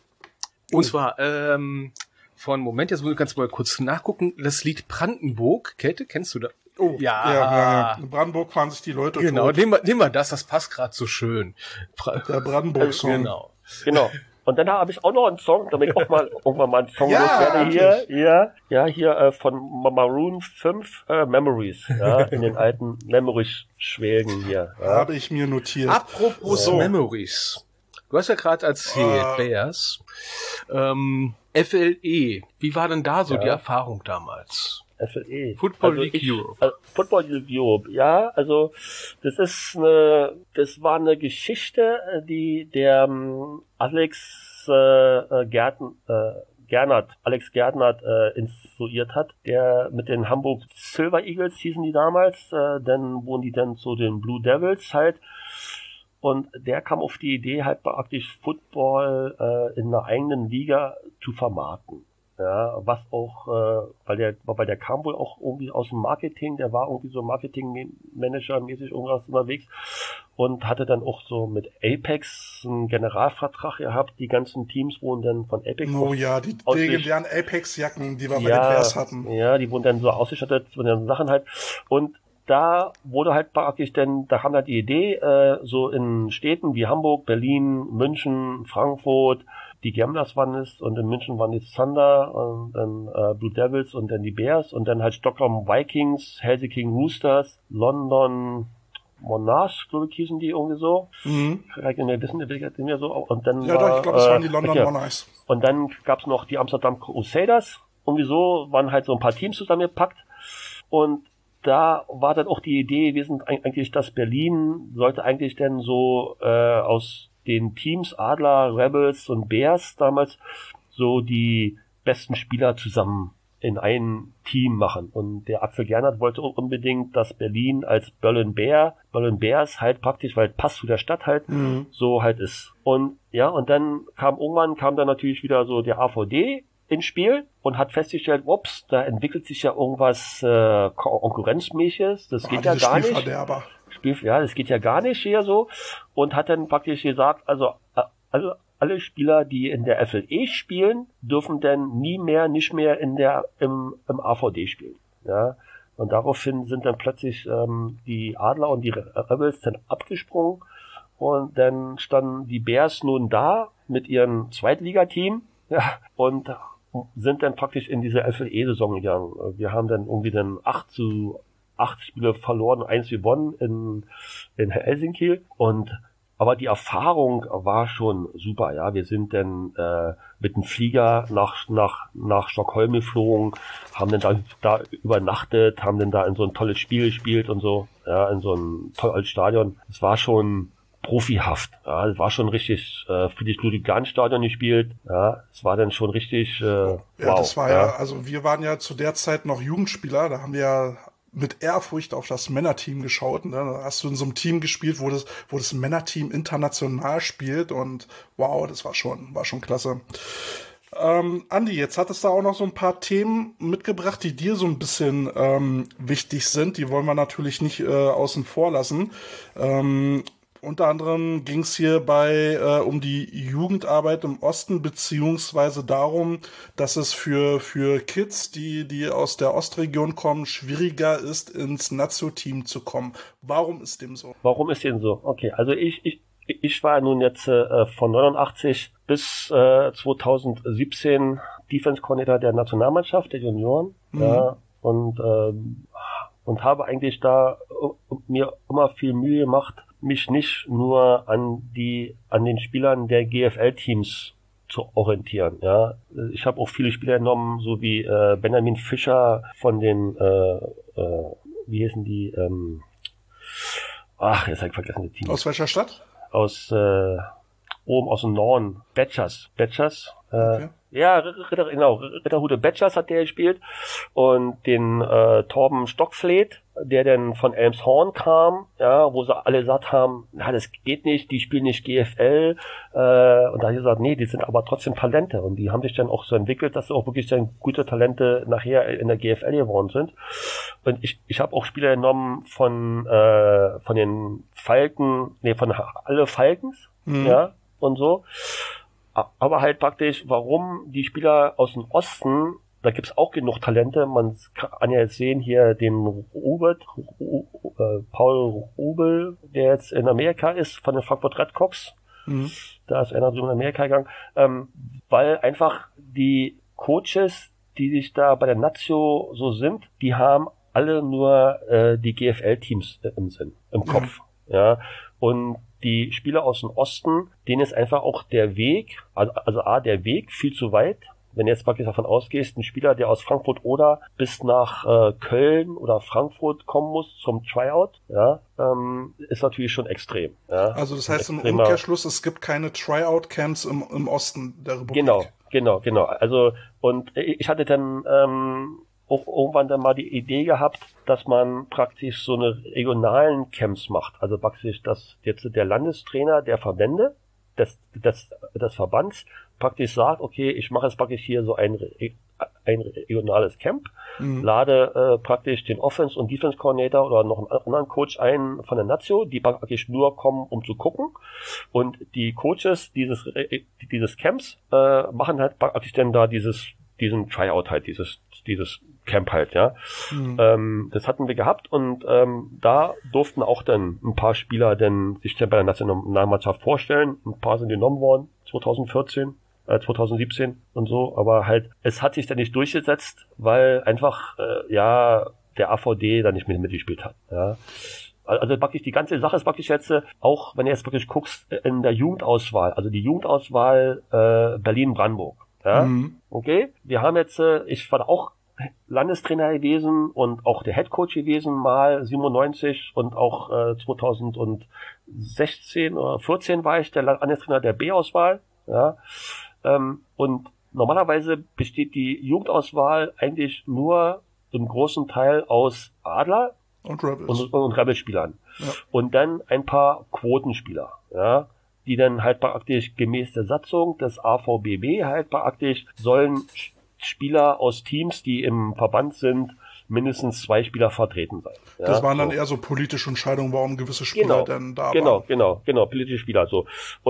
Und oh. zwar ähm, von Moment, jetzt muss ich ganz mal kurz nachgucken. Das Lied Brandenburg. Käthe, kennst du das? Oh, ja. Ja, ja, ja. In Brandenburg fahren sich die Leute Genau, nehmen wir, nehmen wir das. Das passt gerade so schön. Der Brandenburg-Song. Genau. Genau. Und dann habe ich auch noch einen Song, damit ich auch mal irgendwann mal einen Song ja, loswerde hier, ja, ja, hier äh, von Maroon fünf äh, Memories, ja, in den alten Memories-Schwelgen hier. Ja. Habe ich mir notiert. Apropos so. Memories. Du hast ja gerade erzählt, uh. Bears. Ähm, F L E, wie war denn da so ja. die Erfahrung damals? F L E. Football also League ich, Europe. Also Football League Europe, ja, also das ist eine, das war eine Geschichte, die der um, Alex äh, Gärten, äh, Gernert, Alex Gernert äh, instruiert hat, der mit den Hamburg Silver Eagles hießen die damals, äh, dann wurden die dann zu den Blue Devils halt. Und der kam auf die Idee, halt praktisch Football äh, in einer eigenen Liga zu vermarkten. Ja, was auch, äh, weil der, weil der kam wohl auch irgendwie aus dem Marketing, der war irgendwie so Marketing-Manager-mäßig irgendwas unterwegs und hatte dann auch so mit Apex einen Generalvertrag gehabt. Die ganzen Teams wurden dann von Apex. Oh ja, die legendären Apex-Jacken, die wir ja, bei den Bears hatten. Ja, die wurden dann so ausgestattet von den Sachen halt. Und da wurde halt praktisch dann, da kam halt die Idee, äh, so in Städten wie Hamburg, Berlin, München, Frankfurt, die Gamblers waren es und in München waren die Thunder und dann äh, Blue Devils und dann die Bears und dann halt Stockholm Vikings, Helsinki Roosters, London Monarchs, glaube ich, hießen die irgendwie so. Mhm. Vielleicht in der Wissen, der so. Und dann ja, war, doch, ich glaube, es äh, waren die London ja. Monarchs. Und dann gab's noch die Amsterdam Crusaders. Irgendwie so waren halt so ein paar Teams zusammengepackt und da war dann auch die Idee gewesen, eigentlich, dass Berlin sollte eigentlich dann so äh, aus den Teams Adler, Rebels und Bears damals so die besten Spieler zusammen in ein Team machen. Und der Axel Gernert wollte unbedingt, dass Berlin als Berlin Bear, Berlin Bears halt praktisch, weil es passt zu der Stadt halt, mhm. so halt ist. Und ja, und dann kam irgendwann, kam dann natürlich wieder so der A V D ins Spiel und hat festgestellt, ups, da entwickelt sich ja irgendwas äh, Konkurrenzmäßiges, das geht ah, ja gar nicht. Spiel, ja, das geht ja gar nicht hier so und hat dann praktisch gesagt, also, also alle Spieler, die in der F L E spielen, dürfen dann nie mehr, nicht mehr in der im, im A V D spielen. ja. Und daraufhin sind dann plötzlich ähm, die Adler und die Rebels dann abgesprungen und dann standen die Bears nun da mit ihrem Zweitligateam, ja, und sind dann praktisch in diese F L E-Saison gegangen. Wir haben dann irgendwie dann acht zu acht Spiele verloren, eins gewonnen in, in Helsinki und aber die Erfahrung war schon super, ja. Wir sind dann äh, mit dem Flieger nach nach nach Stockholm geflogen, haben dann da, da übernachtet, haben dann da in so ein tolles Spiel gespielt und so, ja, in so ein tolles Stadion. Es war schon profihaft, ja, es war schon richtig äh, Friedrich-Ludwig-Jahn-Stadion gespielt, ja, es war dann schon richtig äh, ja, wow. Das war ja, ja, also wir waren ja zu der Zeit noch Jugendspieler, da haben wir ja mit Ehrfurcht auf das Männerteam geschaut. Ne? Da hast du in so einem Team gespielt, wo das, wo das Männerteam international spielt und wow, das war schon, war schon klasse. Ähm, Andi, jetzt hattest du auch noch so ein paar Themen mitgebracht, die dir so ein bisschen ähm, wichtig sind. Die wollen wir natürlich nicht äh, außen vor lassen. Ähm, Unter anderem ging es hierbei äh, um die Jugendarbeit im Osten, beziehungsweise darum, dass es für für Kids, die die aus der Ostregion kommen, schwieriger ist, ins Nazio-Team zu kommen. Warum ist dem so? Warum ist dem so? Okay, also ich ich ich war nun jetzt äh, von neunundachtzig bis äh, zweitausendsiebzehn Defense Coordinator der Nationalmannschaft, der Junioren, mhm. ja, und ähm, und habe eigentlich da äh, mir immer viel Mühe gemacht, mich nicht nur an die an den Spielern der G F L-Teams zu orientieren. Ja, ich habe auch viele Spieler genommen, so wie äh, Benjamin Fischer von den äh, äh, wie hießen die? Ähm, ach, jetzt habe ich vergessen die Teams. Aus welcher Stadt? Aus äh, oben aus dem Norden. Badgers. Badgers. Äh, okay. Ja, Ritter, genau, Ritterhude Badgers hat der gespielt und den äh, Torben Stockfleet, der dann von Elmshorn kam, ja, wo sie alle gesagt haben, na, das geht nicht, die spielen nicht G F L, äh, und da habe ich gesagt, nee, die sind aber trotzdem Talente und die haben sich dann auch so entwickelt, dass sie auch wirklich dann gute Talente nachher in der G F L geworden sind. Und ich ich habe auch Spieler genommen von äh, von den Falken, nee, von alle Falkens, mhm. ja, und so. Aber halt praktisch, warum die Spieler aus dem Osten, da gibt's auch genug Talente, man kann ja jetzt sehen hier den Robert, äh, Paul Rubel, der jetzt in Amerika ist, von den Frankfurt Redcocks, mhm. da ist einer in Amerika gegangen, ähm, weil einfach die Coaches, die sich da bei der Nazio so sind, die haben alle nur äh, die G F L-Teams im Sinn, im Kopf, mhm. ja, und die Spieler aus dem Osten, denen ist einfach auch der Weg, also, also A, der Weg viel zu weit. Wenn du jetzt praktisch davon ausgehst, ein Spieler, der aus Frankfurt oder bis nach äh, Köln oder Frankfurt kommen muss zum Tryout, ja, ähm, ist natürlich schon extrem. Ja. Also das heißt im Umkehrschluss, es gibt keine Tryout-Camps im, im Osten der Republik. Genau, genau, genau. Also und ich hatte dann ähm, auch irgendwann dann mal die Idee gehabt, dass man praktisch so eine regionalen Camps macht. Also praktisch, dass jetzt der Landestrainer der Verbände, des, des, des Verbands praktisch sagt, okay, ich mache jetzt praktisch hier so ein, ein regionales Camp, mhm. lade äh, praktisch den Offense- und Defense-Coordinator oder noch einen anderen Coach ein von der Nazio, die praktisch nur kommen, um zu gucken. Und die Coaches dieses, dieses Camps äh, machen halt praktisch dann da dieses, diesen Tryout halt, dieses, dieses Camp halt, ja. Mhm. Ähm, das hatten wir gehabt und ähm, da durften auch dann ein paar Spieler dann sich dann bei der Nationalmannschaft vorstellen. Ein paar sind genommen worden, zwanzig vierzehn, äh, zwanzig siebzehn und so, aber halt, es hat sich dann nicht durchgesetzt, weil einfach, äh, ja, der A V D da nicht mit mitgespielt hat, ja. Also praktisch die ganze Sache ist praktisch jetzt, auch wenn du jetzt praktisch guckst, in der Jugendauswahl, also die Jugendauswahl äh, Berlin-Brandenburg, ja, mhm. okay, wir haben jetzt, äh, ich war auch Landestrainer gewesen und auch der Headcoach gewesen, mal siebenundneunzig und auch äh, zweitausendsechzehn oder vierzehn war ich der Landestrainer der B-Auswahl. Ja, ähm, und normalerweise besteht die Jugendauswahl eigentlich nur im großen Teil aus Adler und Rebels und, und Rebelspielern. Ja. Und dann ein paar Quotenspieler, ja, die dann halt praktisch gemäß der Satzung des A V B B halt praktisch sollen Spieler aus Teams, die im Verband sind, mindestens zwei Spieler vertreten sein. Ja, das waren dann so. eher so politische Entscheidungen, warum gewisse Spieler genau, dann da genau, waren. Genau, genau, genau, politische Spieler, so. Und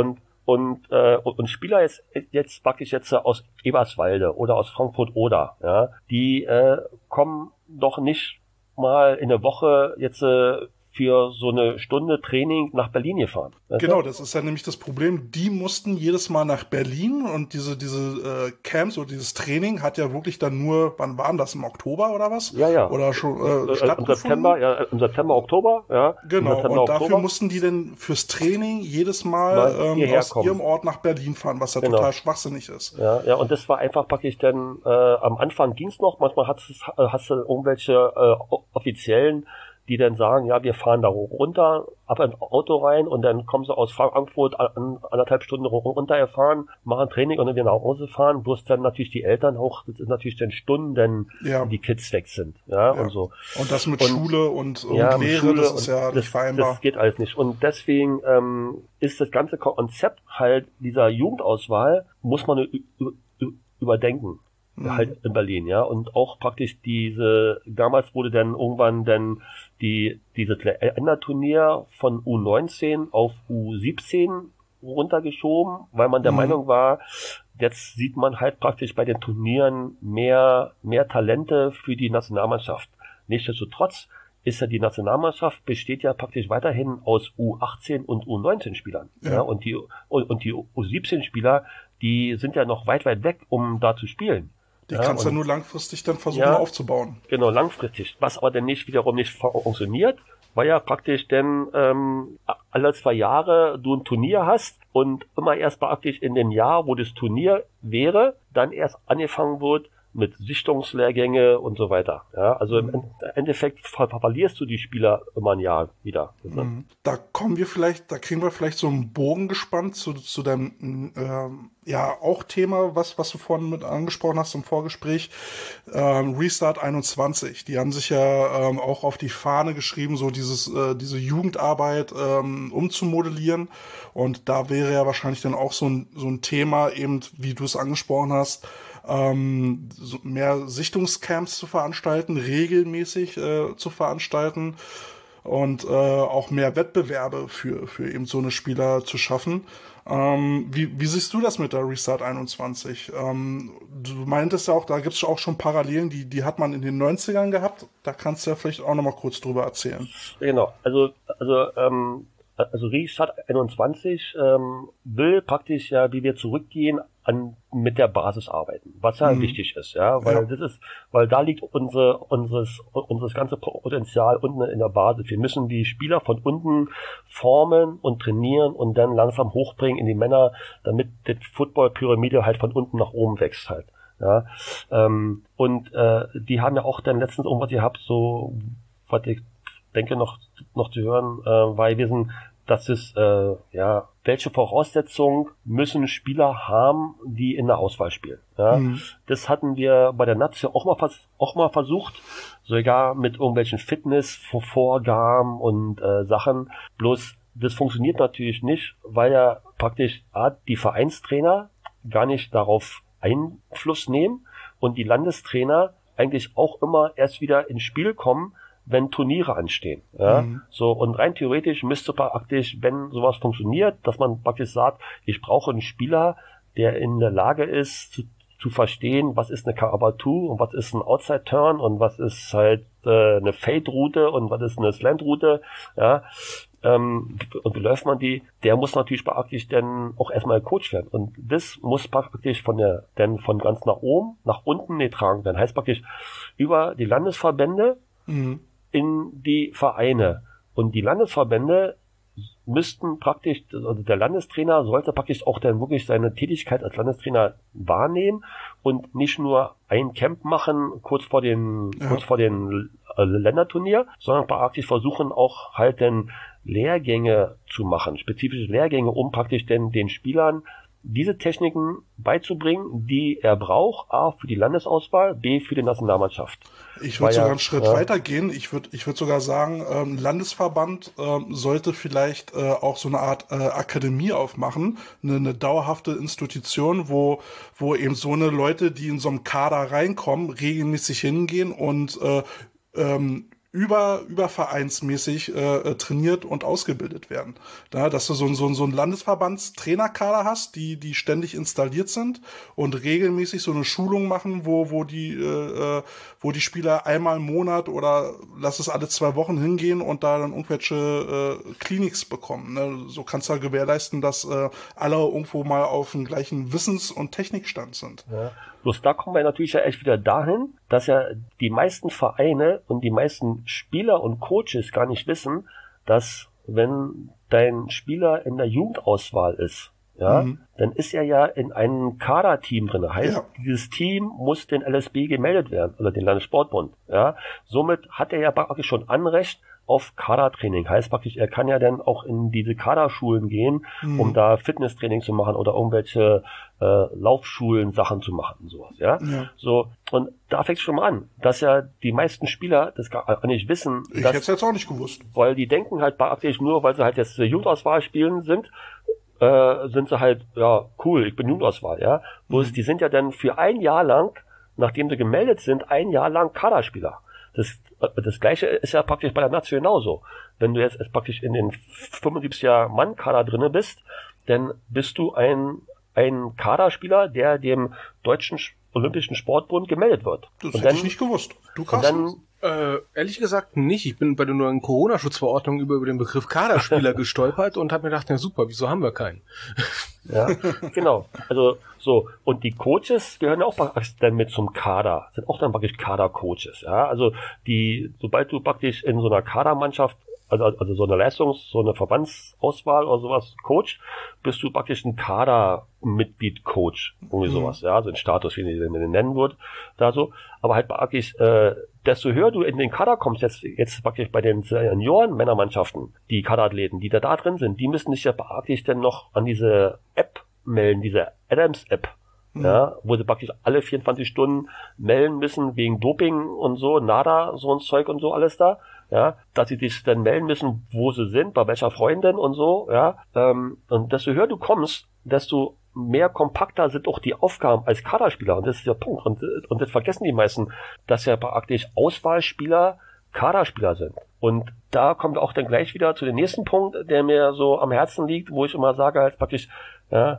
Und, äh, und, und Spieler jetzt, jetzt praktisch jetzt aus Eberswalde oder aus Frankfurt-Oder, ja, die äh, kommen doch nicht mal in der Woche jetzt äh, für so eine Stunde Training nach Berlin gefahren. Genau, das ist ja nämlich das Problem. Die mussten jedes Mal nach Berlin und diese diese äh, Camps oder dieses Training hat ja wirklich dann nur, wann waren das, im Oktober oder was? Ja, ja. Oder schon äh, äh, stattgefunden? Im September, ja, im September, Oktober, ja. Genau, September, und dafür Oktober. mussten die denn fürs Training jedes Mal, Mal ähm, aus kommen. ihrem Ort nach Berlin fahren, was ja Genau. total schwachsinnig ist. Ja, ja, und das war einfach praktisch dann, äh, am Anfang ging's noch, manchmal hast, hast du irgendwelche äh, Offiziellen, die dann sagen, ja, wir fahren da runter, ab ins Auto rein und dann kommen sie aus Frankfurt an, anderthalb Stunden runtergefahren, machen Training und dann wieder nach Hause fahren, bloß dann natürlich die Eltern auch, das ist natürlich dann Stunden, Ja. die Kids weg sind, ja, Ja. und so. Und das mit Und- Schule und, und Ja, mit Lehre, Schule das ist und ja nicht das, vereinbar. das geht alles nicht. Und deswegen ähm, ist das ganze Konzept halt dieser Jugendauswahl, muss man ü- ü- überdenken. Mhm. Halt in Berlin, ja. Und auch praktisch diese, damals wurde dann irgendwann dann die, dieses Länderturnier von U neunzehn auf U siebzehn runtergeschoben, weil man der Mhm. Meinung war, jetzt sieht man halt praktisch bei den Turnieren mehr, mehr Talente für die Nationalmannschaft. Nichtsdestotrotz ist ja die Nationalmannschaft besteht ja praktisch weiterhin aus U achtzehn und U neunzehn Spielern. Ja. Ja, und die, und, und die U siebzehn Spieler, die sind ja noch weit, weit weg, um da zu spielen. Die Ja, kannst du ja und- nur langfristig dann versuchen Ja. aufzubauen. Genau, langfristig. Was aber dann nicht wiederum nicht funktioniert, weil ja praktisch dann ähm, alle zwei Jahre du ein Turnier hast und immer erst praktisch in dem Jahr, wo das Turnier wäre, dann erst angefangen wird mit Sichtungslehrgänge und so weiter. Ja, also im Endeffekt ver verlierst du die Spieler immer ein Jahr wieder. Mhm. Da kommen wir vielleicht, da kriegen wir vielleicht so einen Bogen gespannt zu, zu deinem, ähm, ja, auch Thema, was, was du vorhin mit angesprochen hast im Vorgespräch, ähm, Restart einundzwanzig. Die haben sich ja ähm, auch auf die Fahne geschrieben, so dieses, äh, diese Jugendarbeit ähm, umzumodellieren. Und da wäre ja wahrscheinlich dann auch so ein, so ein Thema, eben, wie du es angesprochen hast, ähm, so mehr Sichtungscamps zu veranstalten, regelmäßig äh, zu veranstalten und äh, auch mehr Wettbewerbe für, für eben so eine Spieler zu schaffen. Ähm, wie, wie siehst du das mit der Restart einundzwanzig? Ähm, du meintest ja auch, da gibt es auch schon Parallelen, die, die hat man in den neunzigern gehabt. Da kannst du ja vielleicht auch noch mal kurz drüber erzählen. Ja, genau. Also, also, ähm, also Restart einundzwanzig ähm, will praktisch ja, wie wir zurückgehen, an mit der Basis arbeiten, was ja Mhm. wichtig ist, ja, weil Ja. das ist, weil da liegt unsere unseres unseres ganze Potenzial unten in der Basis. Wir müssen die Spieler von unten formen und trainieren und dann langsam hochbringen in die Männer, damit die Football-Pyramide halt von unten nach oben wächst halt. Ja, ähm, und äh, die haben ja auch dann letztens irgendwas gehabt, so was ich denke noch noch zu hören, äh, weil wir sind, dass es äh, ja welche Voraussetzungen müssen Spieler haben, die in der Auswahl spielen. Ja, Mhm. das hatten wir bei der Nazio auch mal vers auch mal versucht, sogar mit irgendwelchen Fitnessvorgaben und äh, Sachen. Bloß das funktioniert natürlich nicht, weil ja praktisch A, die Vereinstrainer gar nicht darauf Einfluss nehmen und die Landestrainer eigentlich auch immer erst wieder ins Spiel kommen, wenn Turniere anstehen. Ja? Mhm. So, und rein theoretisch müsste praktisch, wenn sowas funktioniert, dass man praktisch sagt, ich brauche einen Spieler, der in der Lage ist, zu, zu verstehen, was ist eine Cover zwei und was ist ein Outside Turn und was ist halt äh, eine Fade Route und was ist eine Slant Route, ja. Ähm, und wie läuft man die? Der muss natürlich praktisch dann auch erstmal Coach werden. Und das muss praktisch von der, dann von ganz nach oben, nach unten getragen werden. Heißt praktisch über die Landesverbände Mhm. in die Vereine. Und die Landesverbände müssten praktisch, also der Landestrainer sollte praktisch auch dann wirklich seine Tätigkeit als Landestrainer wahrnehmen und nicht nur ein Camp machen, kurz vor den, Ja. kurz vor den äh, Länderturnier, sondern praktisch versuchen auch halt dann Lehrgänge zu machen, spezifische Lehrgänge, um praktisch denn den Spielern diese Techniken beizubringen, die er braucht, A für die Landesauswahl, B für die Nationalmannschaft. Ich Weil würde ja, sogar einen Schritt ja. weiter gehen. Ich würde ich würde sogar sagen, ähm, Landesverband ähm, sollte vielleicht äh, auch so eine Art äh, Akademie aufmachen, eine, eine dauerhafte Institution, wo wo eben so eine Leute, die in so einem Kader reinkommen, regelmäßig hingehen und äh, ähm, über, übervereinsmäßig äh, trainiert und ausgebildet werden. Da, dass du so, so, so einen Landesverbandstrainerkader hast, die, die ständig installiert sind und regelmäßig so eine Schulung machen, wo, wo die, äh, wo die Spieler einmal im Monat oder lass es alle zwei Wochen hingehen und da dann irgendwelche äh, Kliniks bekommen. Ne? So kannst du ja gewährleisten, dass äh, alle irgendwo mal auf dem gleichen Wissens- und Technikstand sind. Ja. Bloß da kommen wir natürlich ja echt wieder dahin, dass ja die meisten Vereine und die meisten Spieler und Coaches gar nicht wissen, dass wenn dein Spieler in der Jugendauswahl ist, ja, mhm. dann ist er ja in einem Kaderteam drin. Heißt, ja. dieses Team muss den L S B gemeldet werden, oder den Landessportbund. Ja, somit hat er ja praktisch schon Anrecht auf Kadertraining. Heißt praktisch, er kann ja dann auch in diese Kaderschulen gehen, mhm. um da Fitnesstraining zu machen oder irgendwelche äh, Laufschulen, Sachen zu machen und sowas. Ja? ja. So, und da fängt es schon mal an, dass ja die meisten Spieler das gar nicht wissen. Ich hätte es jetzt auch nicht gewusst. Weil die denken halt praktisch nur, weil sie halt jetzt Jugendauswahl spielen sind, äh, sind sie halt, ja, cool, ich bin Jugendauswahl, ja. Bloß mhm. die sind ja dann für ein Jahr lang, nachdem sie gemeldet sind, ein Jahr lang Kaderspieler. Das, das Gleiche ist ja praktisch bei der Nation genauso. Wenn du jetzt praktisch in den fünfundsiebziger-Mann-Kader drinne bist, dann bist du ein, ein Kaderspieler, der dem Deutschen Olympischen Sportbund gemeldet wird. Das und hätte dann, ich nicht gewusst. Du kannst Äh, ehrlich gesagt nicht. Ich bin bei der neuen Corona-Schutzverordnung über, über den Begriff Kaderspieler gestolpert und habe mir gedacht, na super, wieso haben wir keinen? Ja, genau. Also so, und die Coaches gehören ja auch praktisch dann mit zum Kader, sind auch dann praktisch Kader-Coaches. Ja, also die, sobald du praktisch in so einer Kadermannschaft, also, also so eine Leistungs-, so eine Verbandsauswahl oder sowas coach, bist du praktisch ein Kadermitglied-Coach, irgendwie mhm. sowas, ja, so ein Status, wie den den nennen wird, da so. Aber halt praktisch, äh, desto höher du in den Kader kommst, jetzt, jetzt praktisch bei den Senioren-Männermannschaften, die Kaderathleten, die da da drin sind, die müssen sich ja praktisch dann noch an diese App melden, diese Adams-App, mhm. ja, wo sie praktisch alle vierundzwanzig Stunden melden müssen wegen Doping und so, NADA, so ein Zeug und so alles da, ja, dass sie sich dann melden müssen, wo sie sind, bei welcher Freundin und so, ja, ähm, und desto höher du kommst, desto mehr kompakter sind auch die Aufgaben als Kaderspieler. Und das ist der Punkt. Und, und das vergessen die meisten, dass ja praktisch Auswahlspieler Kaderspieler sind. Und da kommt auch dann gleich wieder zu dem nächsten Punkt, der mir so am Herzen liegt, wo ich immer sage, als praktisch, ja,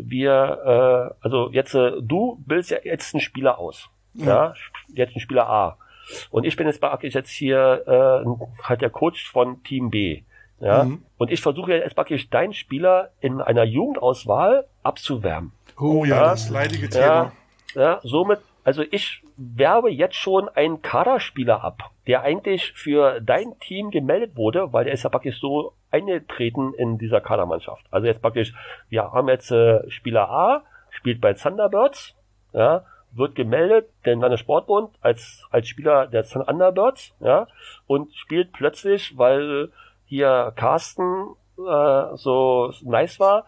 wir, äh, also jetzt, äh, du bildest ja jetzt einen Spieler aus. Ja, ja, jetzt einen Spieler A. Und ich bin jetzt praktisch jetzt hier äh, halt der Coach von Team B. Ja, mhm. und ich versuche jetzt praktisch deinen Spieler in einer Jugendauswahl abzuwärmen. Oh ja, ja, das leidige Thema. Ja, ja, somit, also ich werbe jetzt schon einen Kaderspieler ab, der eigentlich für dein Team gemeldet wurde, weil der ist ja praktisch so eingetreten in dieser Kadermannschaft. Also jetzt praktisch, wir haben jetzt äh, Spieler A, spielt bei Thunderbirds, ja, wird gemeldet, denn Landessportbund als als Spieler der Thunderbirds, ja, und spielt plötzlich, weil hier Carsten äh, so nice war,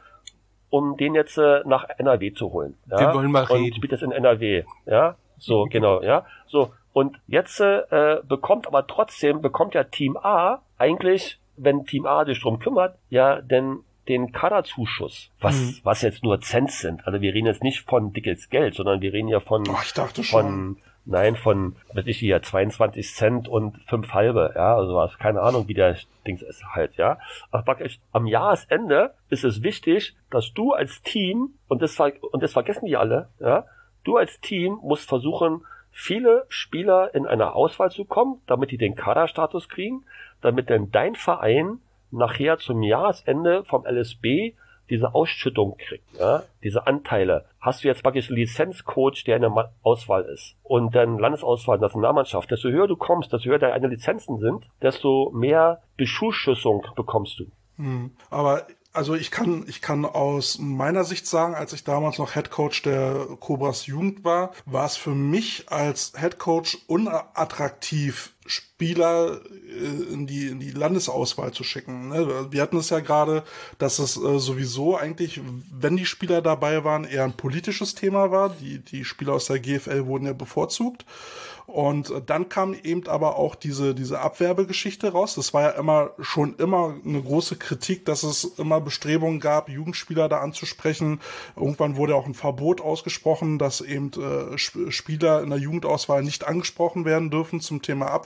um den jetzt äh, nach N R W zu holen. Ja? Wir wollen mal und reden. Spielt jetzt in N R W. Ja, so genau. Ja, so und jetzt äh, bekommt aber trotzdem bekommt ja Team A eigentlich, wenn Team A sich drum kümmert, ja, denn den Kaderzuschuss, was mhm. was jetzt nur Cent sind. Also wir reden jetzt nicht von dickes Geld, sondern wir reden ja von oh, ich dachte von schon. Nein, von, weiß ich hier, zweiundzwanzig Cent und fünf halbe, ja, also was, keine Ahnung, wie der Dings ist halt, ja. Aber praktisch am Jahresende ist es wichtig, dass du als Team, und das, und das vergessen die alle, ja, du als Team musst versuchen, viele Spieler in einer Auswahl zu kommen, damit die den Kaderstatus kriegen, damit dann dein Verein nachher zum Jahresende vom L S B diese Ausschüttung kriegt, ja, diese Anteile. Hast du jetzt praktisch einen Lizenzcoach, der in der Auswahl ist und dann Landesauswahl, Nationalmannschaft, desto höher du kommst, desto höher deine Lizenzen sind, desto mehr Beschusschussung bekommst du. Hm. Aber also ich kann ich kann aus meiner Sicht sagen, als ich damals noch Headcoach der Cobras Jugend war, war es für mich als Headcoach unattraktiv, Spieler in die in die Landesauswahl zu schicken. Wir hatten es ja gerade, dass es sowieso eigentlich, wenn die Spieler dabei waren, eher ein politisches Thema war. Die die Spieler aus der G F L wurden ja bevorzugt. Und dann kam eben aber auch diese diese Abwerbegeschichte raus. Das war ja immer schon immer eine große Kritik, dass es immer Bestrebungen gab, Jugendspieler da anzusprechen. Irgendwann wurde auch ein Verbot ausgesprochen, dass eben äh, Spieler in der Jugendauswahl nicht angesprochen werden dürfen zum Thema Abwerbe.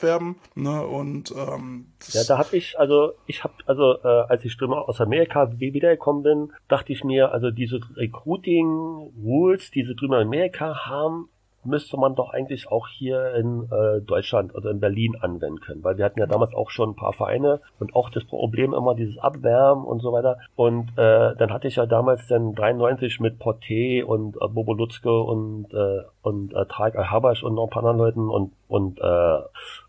abwerben, ne, und ähm, ja, da hab ich, also ich habe, also äh, als ich aus Amerika wiedergekommen bin, dachte ich mir, also diese Recruiting-Rules, die sie drüben in Amerika haben, müsste man doch eigentlich auch hier in äh, Deutschland oder in Berlin anwenden können, weil wir hatten ja damals auch schon ein paar Vereine und auch das Problem immer dieses Abwärmen und so weiter, und äh, dann hatte ich ja damals dann dreiundneunzig mit Porté und äh, Bobo Lutzke und äh, und äh, Tarek Al-Habash und noch ein paar anderen Leuten und und äh,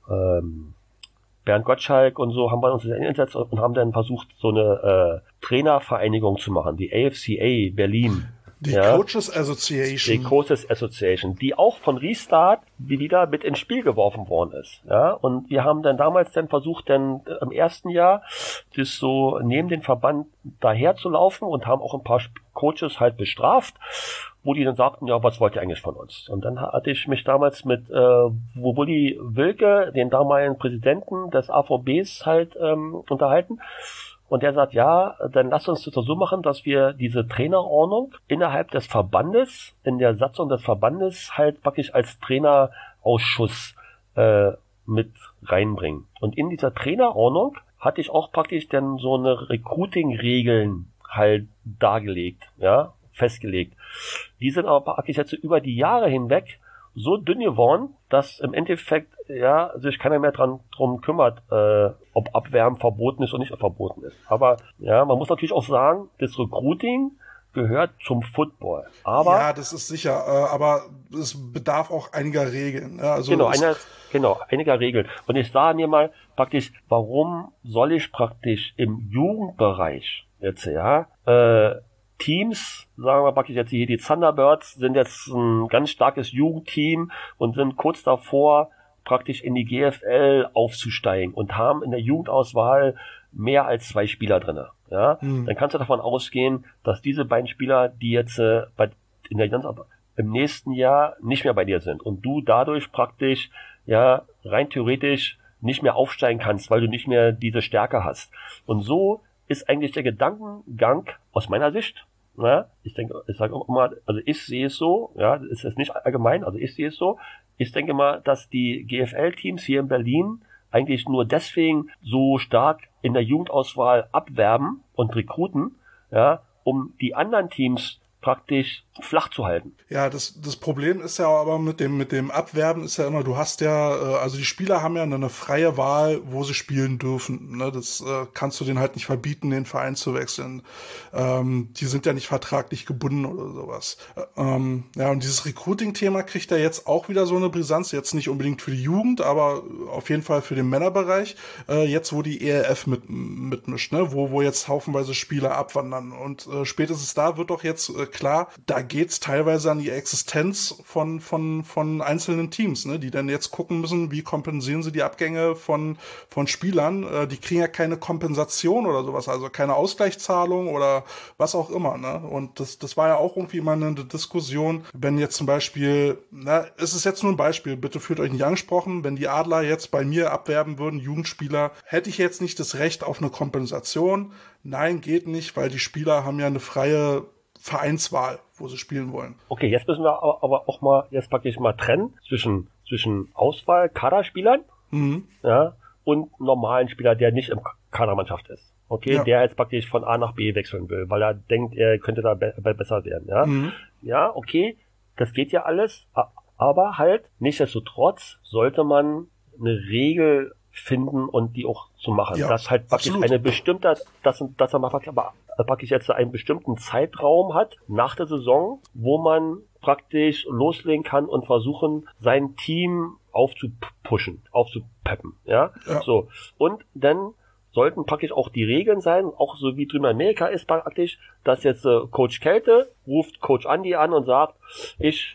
ähm, Bernd Gottschalk und so haben wir uns hingesetzt und haben dann versucht, so eine äh, Trainervereinigung zu machen, die A F C A Berlin. Die ja, Coaches Association. Die Coaches Association, die auch von Restart wieder mit ins Spiel geworfen worden ist. Ja, und wir haben dann damals dann versucht, dann im ersten Jahr das so neben den Verband daher zu laufen und haben auch ein paar Coaches halt bestraft, wo die dann sagten, ja, was wollt ihr eigentlich von uns? Und dann hatte ich mich damals mit äh, Wulli Wilke, den damaligen Präsidenten des A V Bs, halt ähm, unterhalten. Und der sagt, ja, dann lasst uns das so machen, dass wir diese Trainerordnung innerhalb des Verbandes, in der Satzung des Verbandes halt praktisch als Trainerausschuss äh, mit reinbringen. Und in dieser Trainerordnung hatte ich auch praktisch dann so eine Recruiting-Regeln halt dargelegt, ja, festgelegt. Die sind aber praktisch jetzt über die Jahre hinweg so dünn geworden, dass im Endeffekt ja sich keiner mehr dran drum kümmert, äh, ob Abwärmen verboten ist oder nicht verboten ist. Aber ja, man muss natürlich auch sagen, das Recruiting gehört zum Football. Aber ja, das ist sicher, äh, aber es bedarf auch einiger Regeln. Ja, also genau, einer, genau, einiger Regeln. Und ich sage mir mal praktisch, warum soll ich praktisch im Jugendbereich jetzt ja äh, Teams, sagen wir praktisch jetzt hier die Thunderbirds, sind jetzt ein ganz starkes Jugendteam und sind kurz davor, praktisch in die G F L aufzusteigen und haben in der Jugendauswahl mehr als zwei Spieler drinne. Ja, hm. Dann kannst du davon ausgehen, dass diese beiden Spieler, die jetzt äh, bei, in der im nächsten Jahr nicht mehr bei dir sind und du dadurch praktisch ja rein theoretisch nicht mehr aufsteigen kannst, weil du nicht mehr diese Stärke hast. Und so ist eigentlich der Gedankengang aus meiner Sicht. Ja, ich denke, ich sage immer, also ich sehe es so, ja, ist es nicht allgemein, also ich sehe es so. Ich denke mal, dass die G F L-Teams hier in Berlin eigentlich nur deswegen so stark in der Jugendauswahl abwerben und rekruten, ja, um die anderen Teams praktisch flach zu halten. Ja, das das Problem ist ja aber mit dem mit dem Abwerben ist ja immer, du hast ja, also die Spieler haben ja eine freie Wahl, wo sie spielen dürfen. Ne? Das äh, kannst du denen halt nicht verbieten, den Verein zu wechseln. Ähm, die sind ja nicht vertraglich gebunden oder sowas. Ähm, ja, und dieses Recruiting-Thema kriegt ja jetzt auch wieder so eine Brisanz, jetzt nicht unbedingt für die Jugend, aber auf jeden Fall für den Männerbereich, äh, jetzt wo die E L F mit, mitmischt, ne? wo wo jetzt haufenweise Spieler abwandern. Und äh, spätestens da wird doch jetzt äh, klar, da geht's teilweise an die Existenz von von von einzelnen Teams, ne, die dann jetzt gucken müssen, wie kompensieren sie die Abgänge von von Spielern. Äh, die kriegen ja keine Kompensation oder sowas, also keine Ausgleichszahlung oder was auch immer, ne. Und das das war ja auch irgendwie mal eine Diskussion, wenn jetzt zum Beispiel, na, es ist jetzt nur ein Beispiel, bitte fühlt euch nicht angesprochen, wenn die Adler jetzt bei mir abwerben würden, Jugendspieler, hätte ich jetzt nicht das Recht auf eine Kompensation. Nein, geht nicht, weil die Spieler haben ja eine freie Vereinswahl, wo sie spielen wollen. Okay, jetzt müssen wir aber, aber auch mal jetzt praktisch mal trennen zwischen zwischen Auswahl Kaderspielern, mhm. ja, und normalen Spieler, der nicht im Kadermannschaft ist. Okay, ja. Der jetzt praktisch von A nach B wechseln will, weil er denkt, er könnte da be- besser werden, ja. Mhm. Ja, okay, das geht ja alles, aber halt nichtsdestotrotz sollte man eine Regel finden und die auch zu machen. Ja, dass halt praktisch absolut. eine bestimmte, dass, dass er mal praktisch, aber praktisch jetzt einen bestimmten Zeitraum hat nach der Saison, wo man praktisch loslegen kann und versuchen, sein Team aufzupushen, aufzupeppen, ja? ja. So. Und dann sollten praktisch auch die Regeln sein, auch so wie drüben in Amerika ist praktisch, dass jetzt äh, Coach Kälte ruft Coach Andi an und sagt, ich,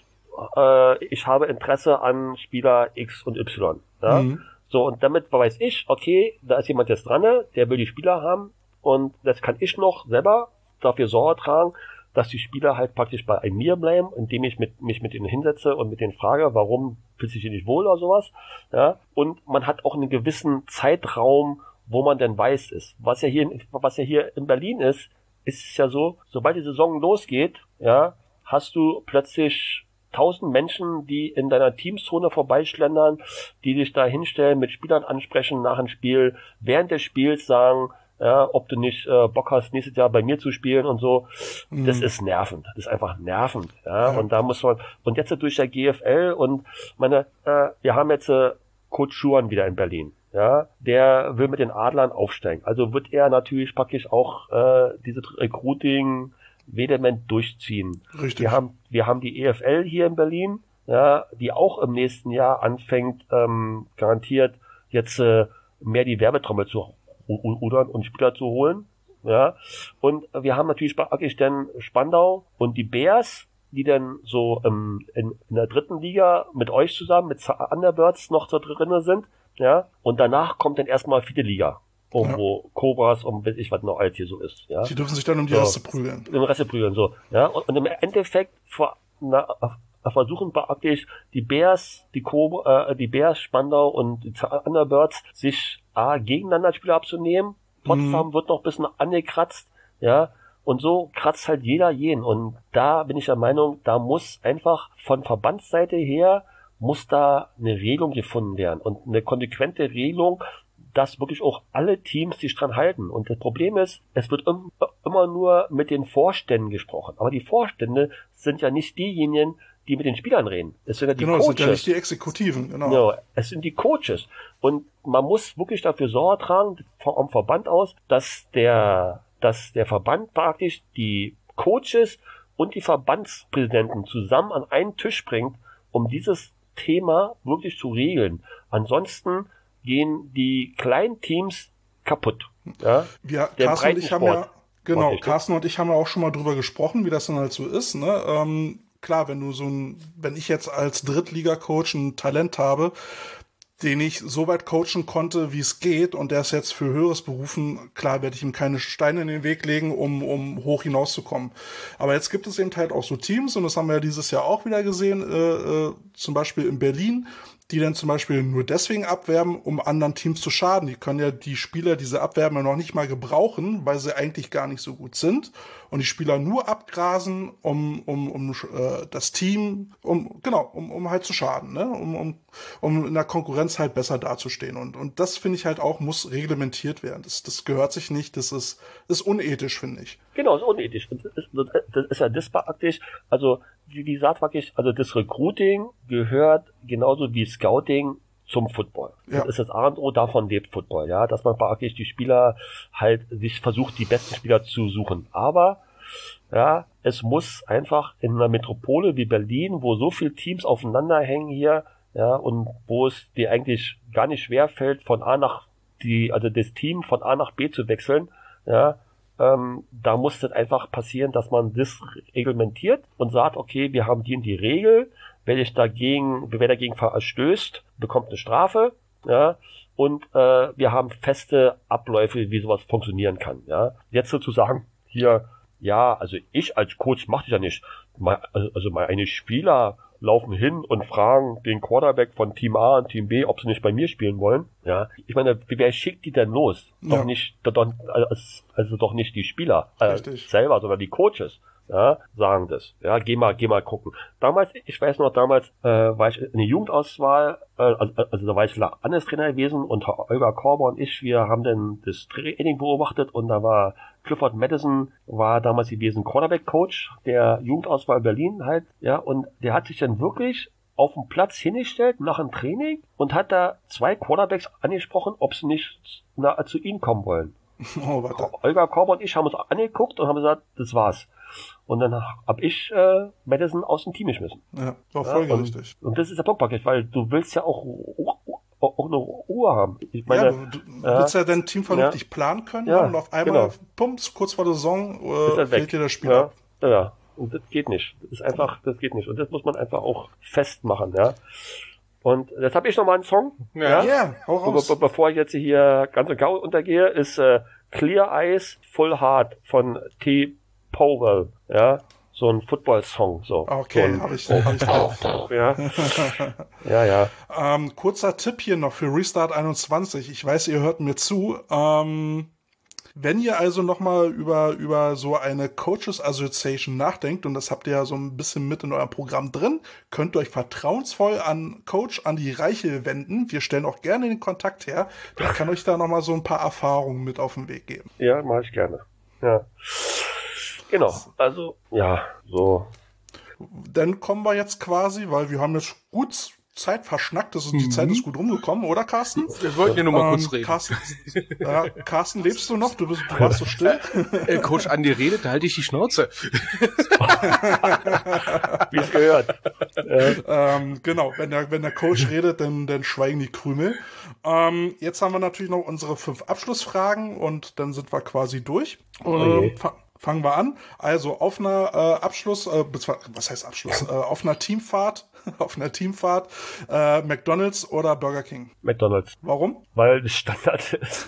äh, ich habe Interesse an Spieler X und Y, ja? Mhm. So, und damit weiß ich, okay, da ist jemand jetzt dran, der will die Spieler haben und das kann ich noch selber dafür Sorge tragen, dass die Spieler halt praktisch bei mir bleiben, indem ich mit, mich mit ihnen hinsetze und mit denen frage, warum fühlst du dich nicht wohl oder sowas, ja, und man hat auch einen gewissen Zeitraum, wo man denn weiß ist. Was ja hier, was ja hier in Berlin ist, ist ja so, sobald die Saison losgeht, ja, hast du plötzlich tausend Menschen, die in deiner Teamzone vorbeischlendern, die dich da hinstellen, mit Spielern ansprechen nach dem Spiel, während des Spiels sagen, ja, ob du nicht äh, Bock hast, nächstes Jahr bei mir zu spielen und so. Mhm. Das ist nervend. Das ist einfach nervend. Ja, ja. Und da muss man, und jetzt durch der G F L und meine, äh, wir haben jetzt äh, Coach Schuhan wieder in Berlin. Ja, der will mit den Adlern aufsteigen. Also wird er natürlich praktisch auch äh, dieses Recruiting vehement durchziehen. Richtig. Wir haben, wir haben die E F L hier in Berlin, ja, die auch im nächsten Jahr anfängt, ähm, garantiert jetzt äh, mehr die Werbetrommel zu rudern und Spieler zu holen. Ja, und wir haben natürlich praktisch dann Spandau und die Bears, die dann so ähm, in, in der dritten Liga mit euch zusammen, mit Thunderbirds noch da drinnen sind. Ja, und danach kommt dann erstmal vierte Liga, wo ja. Cobras und weiß ich was noch alles hier so ist. Ja, die dürfen sich dann um die so, Reste prügeln. Um die Reste prügeln, so. Ja, und, und im Endeffekt vor, na, versuchen praktisch die Bears, die Cobra, äh, die Bears, Spandau und die Thunderbirds sich A, gegeneinander Spieler abzunehmen. Potsdam mhm. wird noch ein bisschen angekratzt, ja. Und so kratzt halt jeder jeden. Und da bin ich der Meinung, da muss einfach von Verbandsseite her muss da eine Regelung gefunden werden und eine konsequente Regelung, dass wirklich auch alle Teams sich dran halten. Und das Problem ist, es wird im, immer nur mit den Vorständen gesprochen. Aber die Vorstände sind ja nicht diejenigen, die mit den Spielern reden. Es sind ja die genau, Coaches. Genau, es sind ja nicht die Exekutiven. Genau. Ja, es sind die Coaches. Und man muss wirklich dafür Sorge tragen, vom Verband aus, dass der, dass der Verband praktisch die Coaches und die Verbandspräsidenten zusammen an einen Tisch bringt, um dieses Thema wirklich zu regeln. Ansonsten gehen die kleinen Teams kaputt. Ja? Wir, Carsten und ich haben ja, genau, Carsten und ich haben ja auch schon mal drüber gesprochen, wie das dann halt so ist, ne? Ähm, klar, wenn du so ein, wenn ich jetzt als Drittliga-Coach ein Talent habe, den ich so weit coachen konnte, wie es geht, und der ist jetzt für höheres berufen, klar werde ich ihm keine Steine in den Weg legen, um, um hoch hinauszukommen. Aber jetzt gibt es eben halt auch so Teams, und das haben wir ja dieses Jahr auch wieder gesehen, äh, äh, zum Beispiel in Berlin, die dann zum Beispiel nur deswegen abwerben, um anderen Teams zu schaden. Die können ja die Spieler, diese Abwerben, noch nicht mal gebrauchen, weil sie eigentlich gar nicht so gut sind. Und die Spieler nur abgrasen, um, um, um äh, das Team, um genau, um, um halt zu schaden, ne? Um, um, um in der Konkurrenz halt besser dazustehen. Und, und das finde ich halt auch, muss reglementiert werden. Das, das gehört sich nicht, das ist, ist unethisch, finde ich. Genau, ist unethisch. Und das ist, das ist ja disparaktisch. Also, wie gesagt, wirklich, also das Recruiting gehört genauso wie Scouting zum Football. Ja. Das ist das A und O, davon lebt Football, ja, dass man praktisch die Spieler halt sich versucht, die besten Spieler zu suchen. Aber, ja, es muss einfach in einer Metropole wie Berlin, wo so viele Teams aufeinander hängen hier, ja, und wo es dir eigentlich gar nicht schwer fällt, von A nach die, also das Team von A nach B zu wechseln, ja, Ähm, da muss das einfach passieren, dass man das reglementiert und sagt, okay, wir haben die und die Regel, wer dich dagegen, wer dagegen verstößt, bekommt eine Strafe, ja, und äh, wir haben feste Abläufe, wie sowas funktionieren kann, ja. Jetzt sozusagen hier, ja, also ich als Coach mache das ja nicht, also meine Spieler laufen hin und fragen den Quarterback von Team A und Team B, ob sie nicht bei mir spielen wollen. Ja, ich meine, wer schickt die denn los? Ja. Doch nicht, doch, also doch nicht die Spieler äh, selber, sondern die Coaches. Ja, sagen das. Ja, geh mal, geh mal gucken. Damals, ich weiß noch, damals äh, war ich in der Jugendauswahl, äh, also, also da war ich Landestrainer gewesen und Holger Korber und ich, wir haben dann das Training beobachtet und da war Clifford Madison, war damals gewesen Quarterback-Coach der Jugendauswahl Berlin halt, ja, und der hat sich dann wirklich auf den Platz hingestellt nach dem Training und hat da zwei Quarterbacks angesprochen, ob sie nicht na, zu ihm kommen wollen. Oh, warte. Holger Korber und ich haben uns angeguckt und haben gesagt, das war's. Und dann hab ich äh, Madison aus dem Team geschmissen. Ja, war folgerichtig. Ja, und, und das ist der Punktpaket, weil du willst ja auch, auch, auch eine Ruhe haben. Ich meine, ja, du, du äh, willst ja dein Team vernünftig ja, planen können, ja, und auf einmal, genau. Pumps, kurz vor der Saison, äh, fällt dir das Spiel ja, ab. Ja, und das geht nicht. Das ist einfach, das geht nicht. Und das muss man einfach auch festmachen, ja. Und jetzt habe ich noch mal einen Song. Ja, ja, yeah, hau raus. Be- be- bevor ich jetzt hier ganz und gar untergehe, ist äh, Clear Eyes, Full Heart von T. Powell, ja, so ein Football-Song, so. Okay, so habe ich, hab ich drauf. Ja, ja. ja. Ähm, kurzer Tipp hier noch für Restart einundzwanzig. Ich weiß, ihr hört mir zu. Ähm, Wenn ihr also nochmal über, über so eine Coaches Association nachdenkt, und das habt ihr ja so ein bisschen mit in eurem Programm drin, könnt ihr euch vertrauensvoll an Coach Andi Reichel wenden. Wir stellen auch gerne den Kontakt her. Der kann euch da nochmal so ein paar Erfahrungen mit auf den Weg geben. Ja, mache ich gerne. Ja. Genau, also, ja, so. Dann kommen wir jetzt quasi, weil wir haben jetzt gut Zeit verschnackt, das ist, die mhm. Zeit ist gut rumgekommen, oder Carsten? Wir wollten ja nur mal ähm, kurz reden. Carsten, äh, Carsten, lebst du noch? Du, bist, du warst so still. Äh, Coach Andi redet, da halte ich die Schnauze. Wie es gehört. Äh. Ähm, genau, wenn der, wenn der Coach redet, dann, dann schweigen die Krümel. Ähm, jetzt haben wir natürlich noch unsere fünf Abschlussfragen und dann sind wir quasi durch. Okay. Äh, Fangen wir an. Also auf einer äh, Abschluss, äh, was heißt Abschluss? Äh, auf einer Teamfahrt, auf einer Teamfahrt, äh, McDonald's oder Burger King? McDonald's. Warum? Weil das Standard ist.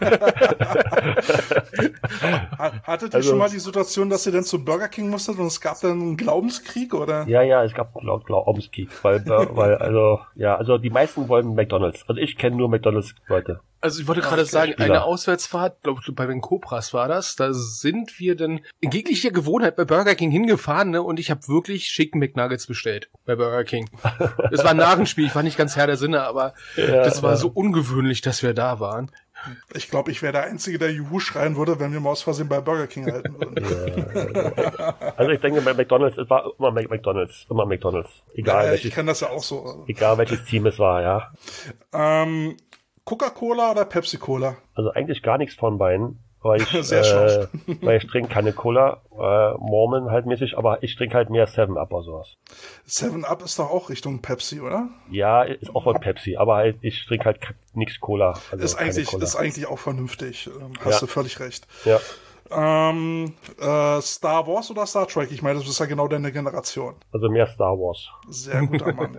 Hattet ihr also, schon mal die Situation, dass ihr denn zu Burger King musstet und es gab dann einen Glaubenskrieg, oder? Ja, ja, es gab einen Glaubenskrieg, weil, weil, also, ja, also die meisten wollen McDonald's. Also ich kenne nur McDonald's-Leute. Also ich wollte gerade okay, sagen, Spieler. Eine Auswärtsfahrt, glaube ich, bei den Cobras war das, da sind wir dann in jeglicher Gewohnheit bei Burger King hingefahren, ne, und ich habe wirklich Chicken McNuggets bestellt bei Burger King. Es war ein Narrenspiel, ich war nicht ganz Herr der Sinne, aber ja, das war ja. so ungewöhnlich, dass wir da waren. Ich glaube, ich wäre der Einzige, der Juhu schreien würde, wenn wir mal aus Versehen bei Burger King halten würden. Ja, also ich denke, bei McDonald's, es war immer McDonald's, immer McDonald's. Egal ja, welches, ich kenne das ja auch so. Egal welches Team es war, ja. Ähm, Coca-Cola oder Pepsi-Cola? Also eigentlich gar nichts von beiden, weil ich, Sehr äh, weil ich trinke keine Cola, äh, Mormon halt mäßig, aber ich trinke halt mehr Seven Up oder sowas. Seven Up ist doch auch Richtung Pepsi, oder? Ja, ist auch von Pepsi, aber halt ich trinke halt nix Cola. Also ist eigentlich, Cola. ist eigentlich auch vernünftig. Hast ja. du völlig recht. Ja. Ähm, äh, Star Wars oder Star Trek? Ich meine, das ist ja genau deine Generation. Also mehr Star Wars. Sehr guter Mann.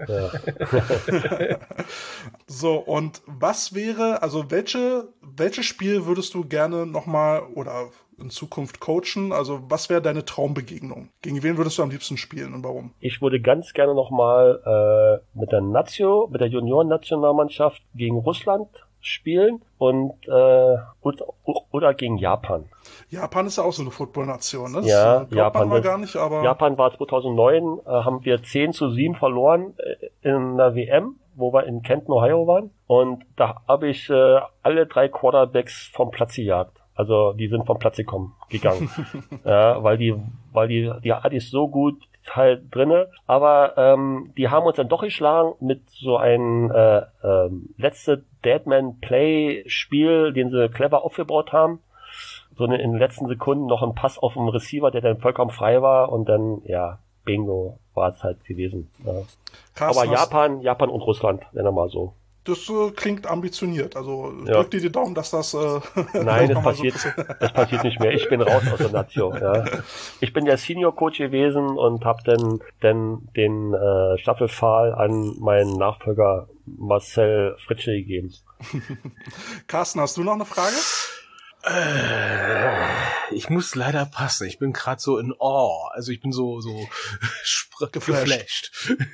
So, und was wäre, also welche, welches Spiel würdest du gerne nochmal oder in Zukunft coachen? Also was wäre deine Traumbegegnung? Gegen wen würdest du am liebsten spielen und warum? Ich würde ganz gerne nochmal äh, mit der Nazio, mit der Junioren-Nationalmannschaft gegen Russland spielen und äh, oder, oder gegen Japan. Japan ist ja auch so eine Football-Nation, ne? Das ja, glaubt Japan man mal das, gar nicht, aber Japan war zweitausendneun, äh, haben wir zehn zu sieben verloren äh, in der W M, wo wir in Kenton, Ohio waren, und da habe ich äh, alle drei Quarterbacks vom Platz gejagt. Also die sind vom Platz gekommen, gegangen. Ja, weil die, weil die, die hatte ich so gut halt drinne, aber ähm, die haben uns dann doch geschlagen mit so einem äh, äh, letzte Deadman-Play-Spiel, den sie clever aufgebaut haben. So eine, in den letzten Sekunden noch ein Pass auf den Receiver, der dann vollkommen frei war, und dann, ja, bingo, war es halt gewesen. Ja. Krass, aber Japan, Japan und Russland, wenn er mal so. Das äh, klingt ambitioniert. Also ja. drück dir die Daumen, dass das äh, Nein, das passiert, so das passiert nicht mehr. Ich bin raus aus der Nation. Ja. Ich bin der Senior Coach gewesen und habe dann, dann den äh, Staffelpfahl an meinen Nachfolger Marcel Fritsche gegeben. Carsten, hast du noch eine Frage? Ich muss leider passen. Ich bin gerade so in Awe. Also ich bin so so geflasht.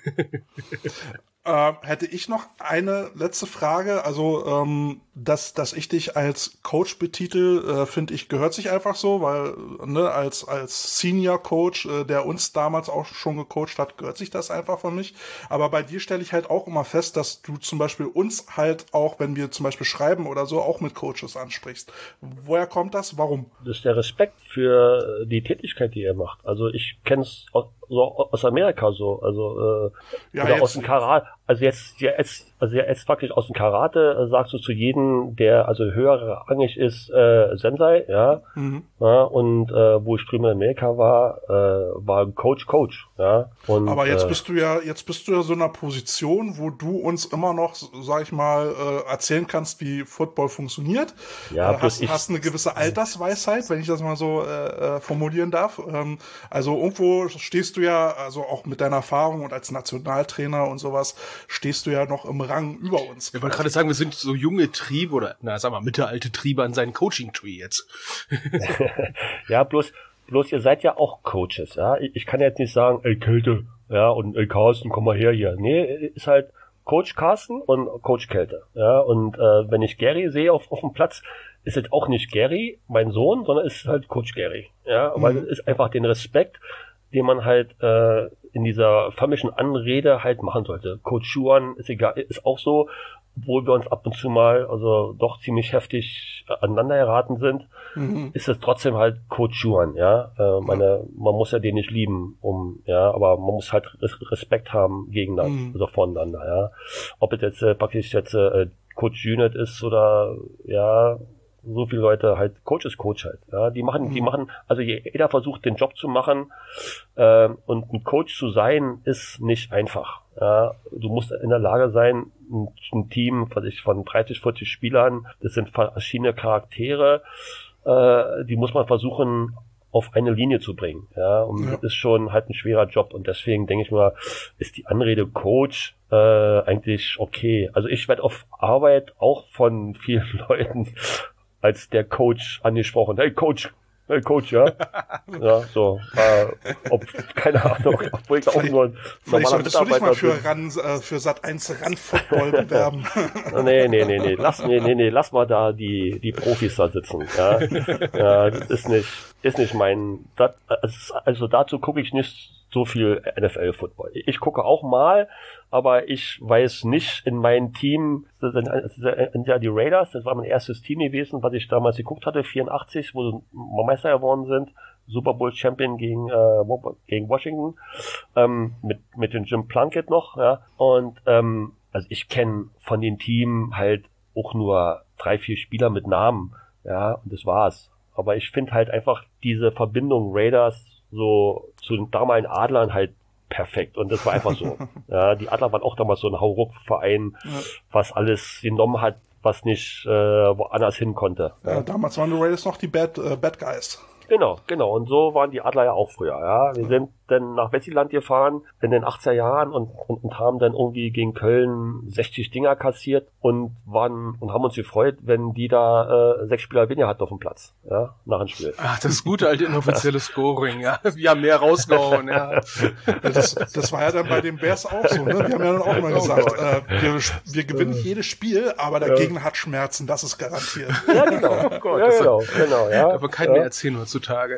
Äh, hätte ich noch eine letzte Frage. Also, ähm, dass, dass ich dich als Coach betitel, äh, finde ich, gehört sich einfach so, weil, ne, als, als Senior Coach, äh, der uns damals auch schon gecoacht hat, gehört sich das einfach von mich. Aber bei dir stelle ich halt auch immer fest, dass du zum Beispiel uns halt auch, wenn wir zum Beispiel schreiben oder so, auch mit Coaches ansprichst. Woher kommt das? Warum? Das ist der Respekt für die Tätigkeit, die ihr macht. Also ich kenne es aus, so aus Amerika so, also äh, ja, oder jetzt, aus dem Karate. Also jetzt, jetzt, also jetzt praktisch aus dem Karate äh, sagst du zu jedem, der also höher rangig ist, äh, Sensei, ja. Mhm. Ja, und äh, wo ich drüben in Amerika war, äh, war Coach, Coach, ja. Und, aber jetzt äh, bist du ja, jetzt bist du ja so in einer Position, wo du uns immer noch, sag ich mal, äh, erzählen kannst, wie Football funktioniert. Ja, äh, hast, hast eine gewisse Altersweisheit, wenn ich das mal so äh, formulieren darf. Ähm, also irgendwo stehst du ja, also auch mit deiner Erfahrung und als Nationaltrainer und sowas, stehst du ja noch im Rang über uns. Ich wollte gerade sagen, wir sind so junge Triebe oder, na, sag mal, mittelalte Triebe an seinen Coaching-Tree jetzt. Ja, bloß, bloß ihr seid ja auch Coaches, ja. Ich kann jetzt nicht sagen, ey Kälte, ja, und ey Carsten, komm mal her hier. Nee, ist halt Coach Carsten und Coach Kälte, ja. Und äh, wenn ich Gary sehe auf, auf dem Platz, ist jetzt auch nicht Gary, mein Sohn, sondern ist halt Coach Gary. Ja, weil es ist einfach den Respekt, den man halt äh, in dieser förmlichen Anrede halt machen sollte. Coach Juan ist egal, ist auch so, obwohl wir uns ab und zu mal also doch ziemlich heftig aneinander geraten sind, mhm. ist es trotzdem halt Coach Juan, ja. Äh, meine, man muss ja den nicht lieben, um, ja, aber man muss halt Respekt haben gegeneinander, mhm. also voneinander, ja. Ob es jetzt äh, praktisch jetzt äh, Coach Unit ist oder ja, so viele Leute halt, Coach ist Coach halt, ja, die machen, mhm. die machen, also jeder versucht den Job zu machen, äh, und ein Coach zu sein ist nicht einfach, ja, du musst in der Lage sein, ein, ein Team was ich, von dreißig, vierzig Spielern, das sind verschiedene Charaktere, äh, die muss man versuchen, auf eine Linie zu bringen, ja, und ja. das ist schon halt ein schwerer Job und deswegen denke ich mal, ist die Anrede Coach äh, eigentlich okay. Also ich werde auf Arbeit auch von vielen Leuten als der Coach angesprochen. Hey Coach, hey Coach, ja. Ja, so. Äh, ob, keine Ahnung, obwohl ich auch nur ein normaler solltest Mitarbeiter du dich mal für, ran, äh, für Sat eins Ran Football bewerben. nee, nee, nee, nee. Lass, nee, nee, nee, lass mal da die, die Profis da sitzen. Ja, ja, das ist nicht, ist nicht mein, das, also dazu gucke ich nicht so viel N F L-Football. Ich gucke auch mal, aber ich weiß nicht, in meinem Team, das sind, das sind ja die Raiders, das war mein erstes Team gewesen, was ich damals geguckt hatte, vierundachtzig, wo sie Meister geworden sind, Super Bowl Champion gegen, äh, gegen Washington, ähm, mit, mit dem Jim Plunkett noch, ja, und, ähm, also ich kenne von den Team halt auch nur drei, vier Spieler mit Namen, ja, und das war's. Aber ich finde halt einfach diese Verbindung Raiders so zu den damaligen Adlern halt perfekt. Und das war einfach so. Ja, die Adler waren auch damals so ein Hauruck-Verein, ja. was alles genommen hat, was nicht äh, woanders hin konnte. Ja, ja, damals waren die Raiders noch die Bad, äh, Bad Guys. Genau, genau. Und so waren die Adler ja auch früher. Ja, wir sind dann nach Wessiland gefahren in den achtziger Jahren und, und, und haben dann irgendwie gegen Köln sechzig Dinger kassiert und waren und haben uns gefreut, wenn die da äh, sechs Spieler weniger hatten auf dem Platz. Ja, nach dem Spiel. Ach, das gute alte inoffizielle Scoring. Ja, wir haben mehr rausgehauen. Ja. Das, das war ja dann bei den Bears auch so. Ne? Wir haben ja dann auch mal gesagt, äh, wir, wir gewinnen jedes Spiel, aber der ja. Gegner hat Schmerzen. Das ist garantiert. Ja, genau. Oh Gott, ja, genau, genau. Ja. Aber kein ja. mehr erzählen heutzutage.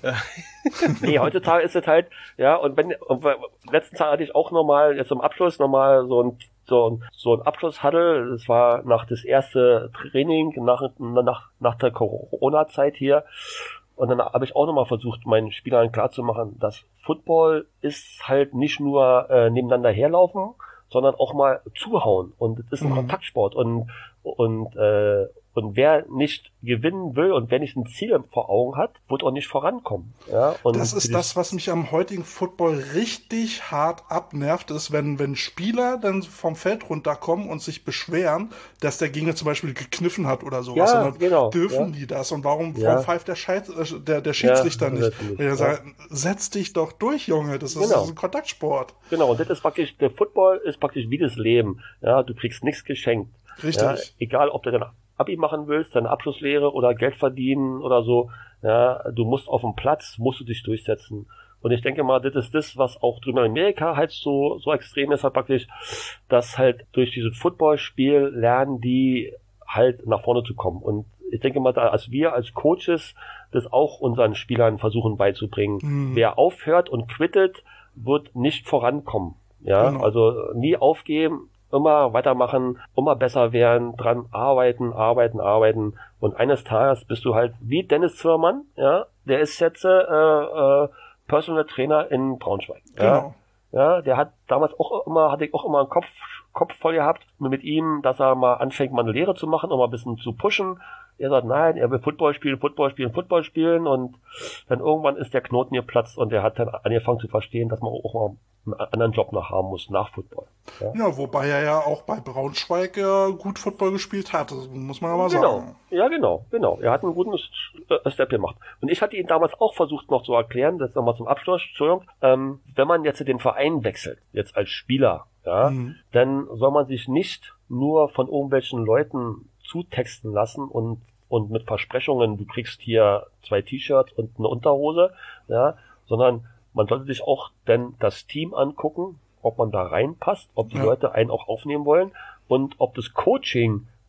Nee, heutzutage ist es halt, ja, und wenn, und letzten Tag hatte ich auch nochmal, jetzt zum Abschluss nochmal so ein, so ein, so ein Abschlusshuddle, das war nach das erste Training, nach, nach, nach der Corona-Zeit hier, und dann habe ich auch nochmal versucht, meinen Spielern klarzumachen, dass Football ist halt nicht nur äh, nebeneinander herlaufen, sondern auch mal zuhauen, und es ist ein mhm. Kontaktsport, und, und, äh, Und wer nicht gewinnen will und wer nicht ein Ziel vor Augen hat, wird auch nicht vorankommen. Ja, und das ist das, was mich am heutigen Football richtig hart abnervt, ist, wenn, wenn Spieler dann vom Feld runterkommen und sich beschweren, dass der Gegner zum Beispiel gekniffen hat oder sowas. Ja, und dann genau, dürfen ja. die das? Und warum, ja. warum pfeift der, Scheid, der, der Schiedsrichter ja, nicht? nicht? Wenn er ja. sagt, setz dich doch durch, Junge, das ist, genau. das ist ein Kontaktsport. Genau, und das ist praktisch, der Football ist praktisch wie das Leben. Ja, du kriegst nichts geschenkt. Richtig. Ja, egal, ob du dann Abi machen willst, deine Abschlusslehre oder Geld verdienen oder so, ja, du musst auf dem Platz, musst du dich durchsetzen. Und ich denke mal, das ist das, was auch drüben in Amerika halt so, so extrem ist, halt praktisch, dass halt durch dieses Footballspiel lernen die halt nach vorne zu kommen. Und ich denke mal, da, als wir als Coaches das auch unseren Spielern versuchen beizubringen. Mhm. Wer aufhört und quittet, wird nicht vorankommen. Ja, genau. Also nie aufgeben, immer weitermachen, immer besser werden, dran arbeiten, arbeiten, arbeiten. Und eines Tages bist du halt wie Dennis Zimmermann, ja, der ist jetzt äh, äh, Personal Trainer in Braunschweig. Ja? Genau. Ja, der hat damals auch immer, hatte ich auch immer einen Kopf, Kopf voll gehabt mit ihm, dass er mal anfängt, mal eine Lehre zu machen, um mal ein bisschen zu pushen. Er sagt, nein, er will Football spielen, Football spielen, Football spielen, und dann irgendwann ist der Knoten geplatzt und er hat dann angefangen zu verstehen, dass man auch mal einen anderen Job noch haben muss, nach Football. Ja, ja, wobei er ja auch bei Braunschweig äh, gut Football gespielt hat, das muss man aber genau. sagen. Ja, genau, genau. Er hat einen guten Step gemacht. Und ich hatte ihn damals auch versucht noch zu erklären, das nochmal zum Abschluss, Entschuldigung, ähm, wenn man jetzt den Verein wechselt, jetzt als Spieler, ja, mhm. dann soll man sich nicht nur von irgendwelchen Leuten zutexten lassen und und mit Versprechungen, du kriegst hier zwei T-Shirts und eine Unterhose, ja, sondern man sollte sich auch dann das Team angucken, ob man da reinpasst, ob die ja. Leute einen auch aufnehmen wollen und ob das Coaching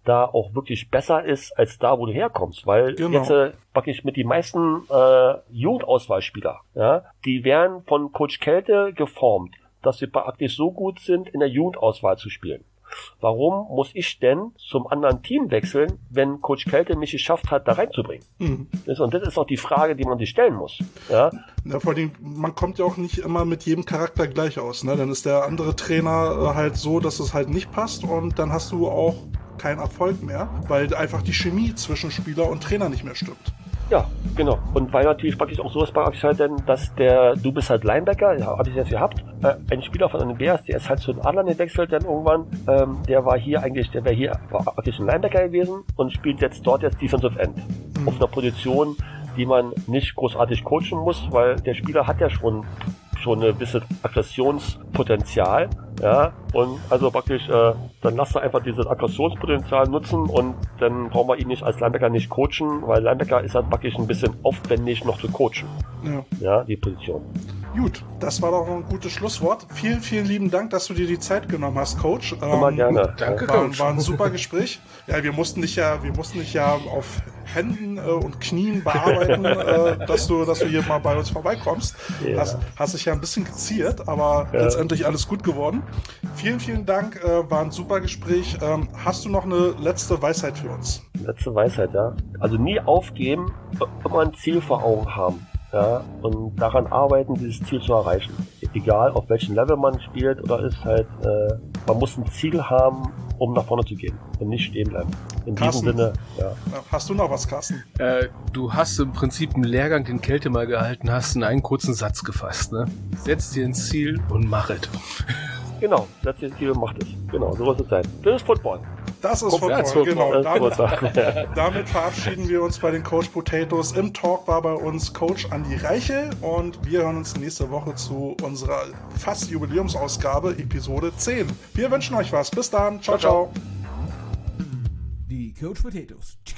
da auch wirklich besser ist als da, wo du herkommst, weil Genau. jetzt äh, praktisch mit die meisten äh, Jugendauswahlspieler, ja, die werden von Coach Kälte geformt, dass sie praktisch so gut sind, in der Jugendauswahl zu spielen. Warum muss ich denn zum anderen Team wechseln, wenn Coach Kälte mich geschafft hat, da reinzubringen? Mhm. Und das ist auch die Frage, die man sich stellen muss. Ja, Ja, vor allem, man kommt ja auch nicht immer mit jedem Charakter gleich aus, ne? Dann ist der andere Trainer äh, halt so, dass es halt nicht passt und dann hast du auch keinen Erfolg mehr, weil einfach die Chemie zwischen Spieler und Trainer nicht mehr stimmt. ja, genau. Und weil natürlich praktisch auch so ist praktisch halt denn, dass der, du bist halt Linebacker, ja, habe ich jetzt gehabt, äh, ein Spieler von den Bears, der ist halt zu den Adlern gewechselt dann irgendwann, ähm, der war hier eigentlich, der wäre hier, war praktisch ein Linebacker gewesen und spielt jetzt dort jetzt Defensive End. Mhm. Auf einer Position, die man nicht großartig coachen muss, weil der Spieler hat ja schon schon ein bisschen Aggressionspotenzial, ja, und also praktisch, äh, dann lasst er einfach dieses Aggressionspotenzial nutzen und dann brauchen wir ihn nicht als Linebacker nicht coachen, weil Linebacker ist halt praktisch ein bisschen aufwendig noch zu coachen, Ja. ja, die Position. Gut, das war doch ein gutes Schlusswort. Vielen, vielen lieben Dank, dass du dir die Zeit genommen hast, Coach. Immer Ähm, gerne. Danke, War, Coach. war ein super Gespräch. Ja, wir mussten dich ja, wir mussten dich ja auf Händen äh, und Knien bearbeiten, äh, dass du, dass du hier mal bei uns vorbeikommst. Ja. Hast, hast dich ja ein bisschen geziert, aber Ja. letztendlich alles gut geworden. Vielen, vielen Dank, äh, war ein super Gespräch. Ähm, hast du noch eine letzte Weisheit für uns? Letzte Weisheit, ja. Also nie aufgeben, immer ein Ziel vor Augen haben. Ja, und daran arbeiten, dieses Ziel zu erreichen. Egal, auf welchem Level man spielt oder ist halt, äh, man muss ein Ziel haben, um nach vorne zu gehen und nicht stehen bleiben. In Carsten, diesem Sinne, ja. Hast du noch was, Carsten? Äh, du hast im Prinzip einen Lehrgang, den Kälte mal gehalten hast, in einen kurzen Satz gefasst, ne? Setz dir ein Ziel und mach es. Genau, setz dir das Ziel und macht es. Genau, so muss es sein. Das ist Football. Das ist Football, Football, Football. genau. Das ist Damit, Football. damit verabschieden wir uns bei den Coach Potatoes. Im Talk war bei uns Coach Andi Reichel und wir hören uns nächste Woche zu unserer fast Jubiläumsausgabe, Episode zehn. Wir wünschen euch was. Bis dann. Ciao, ciao. Ciao, ciao. Die Coach Potatoes.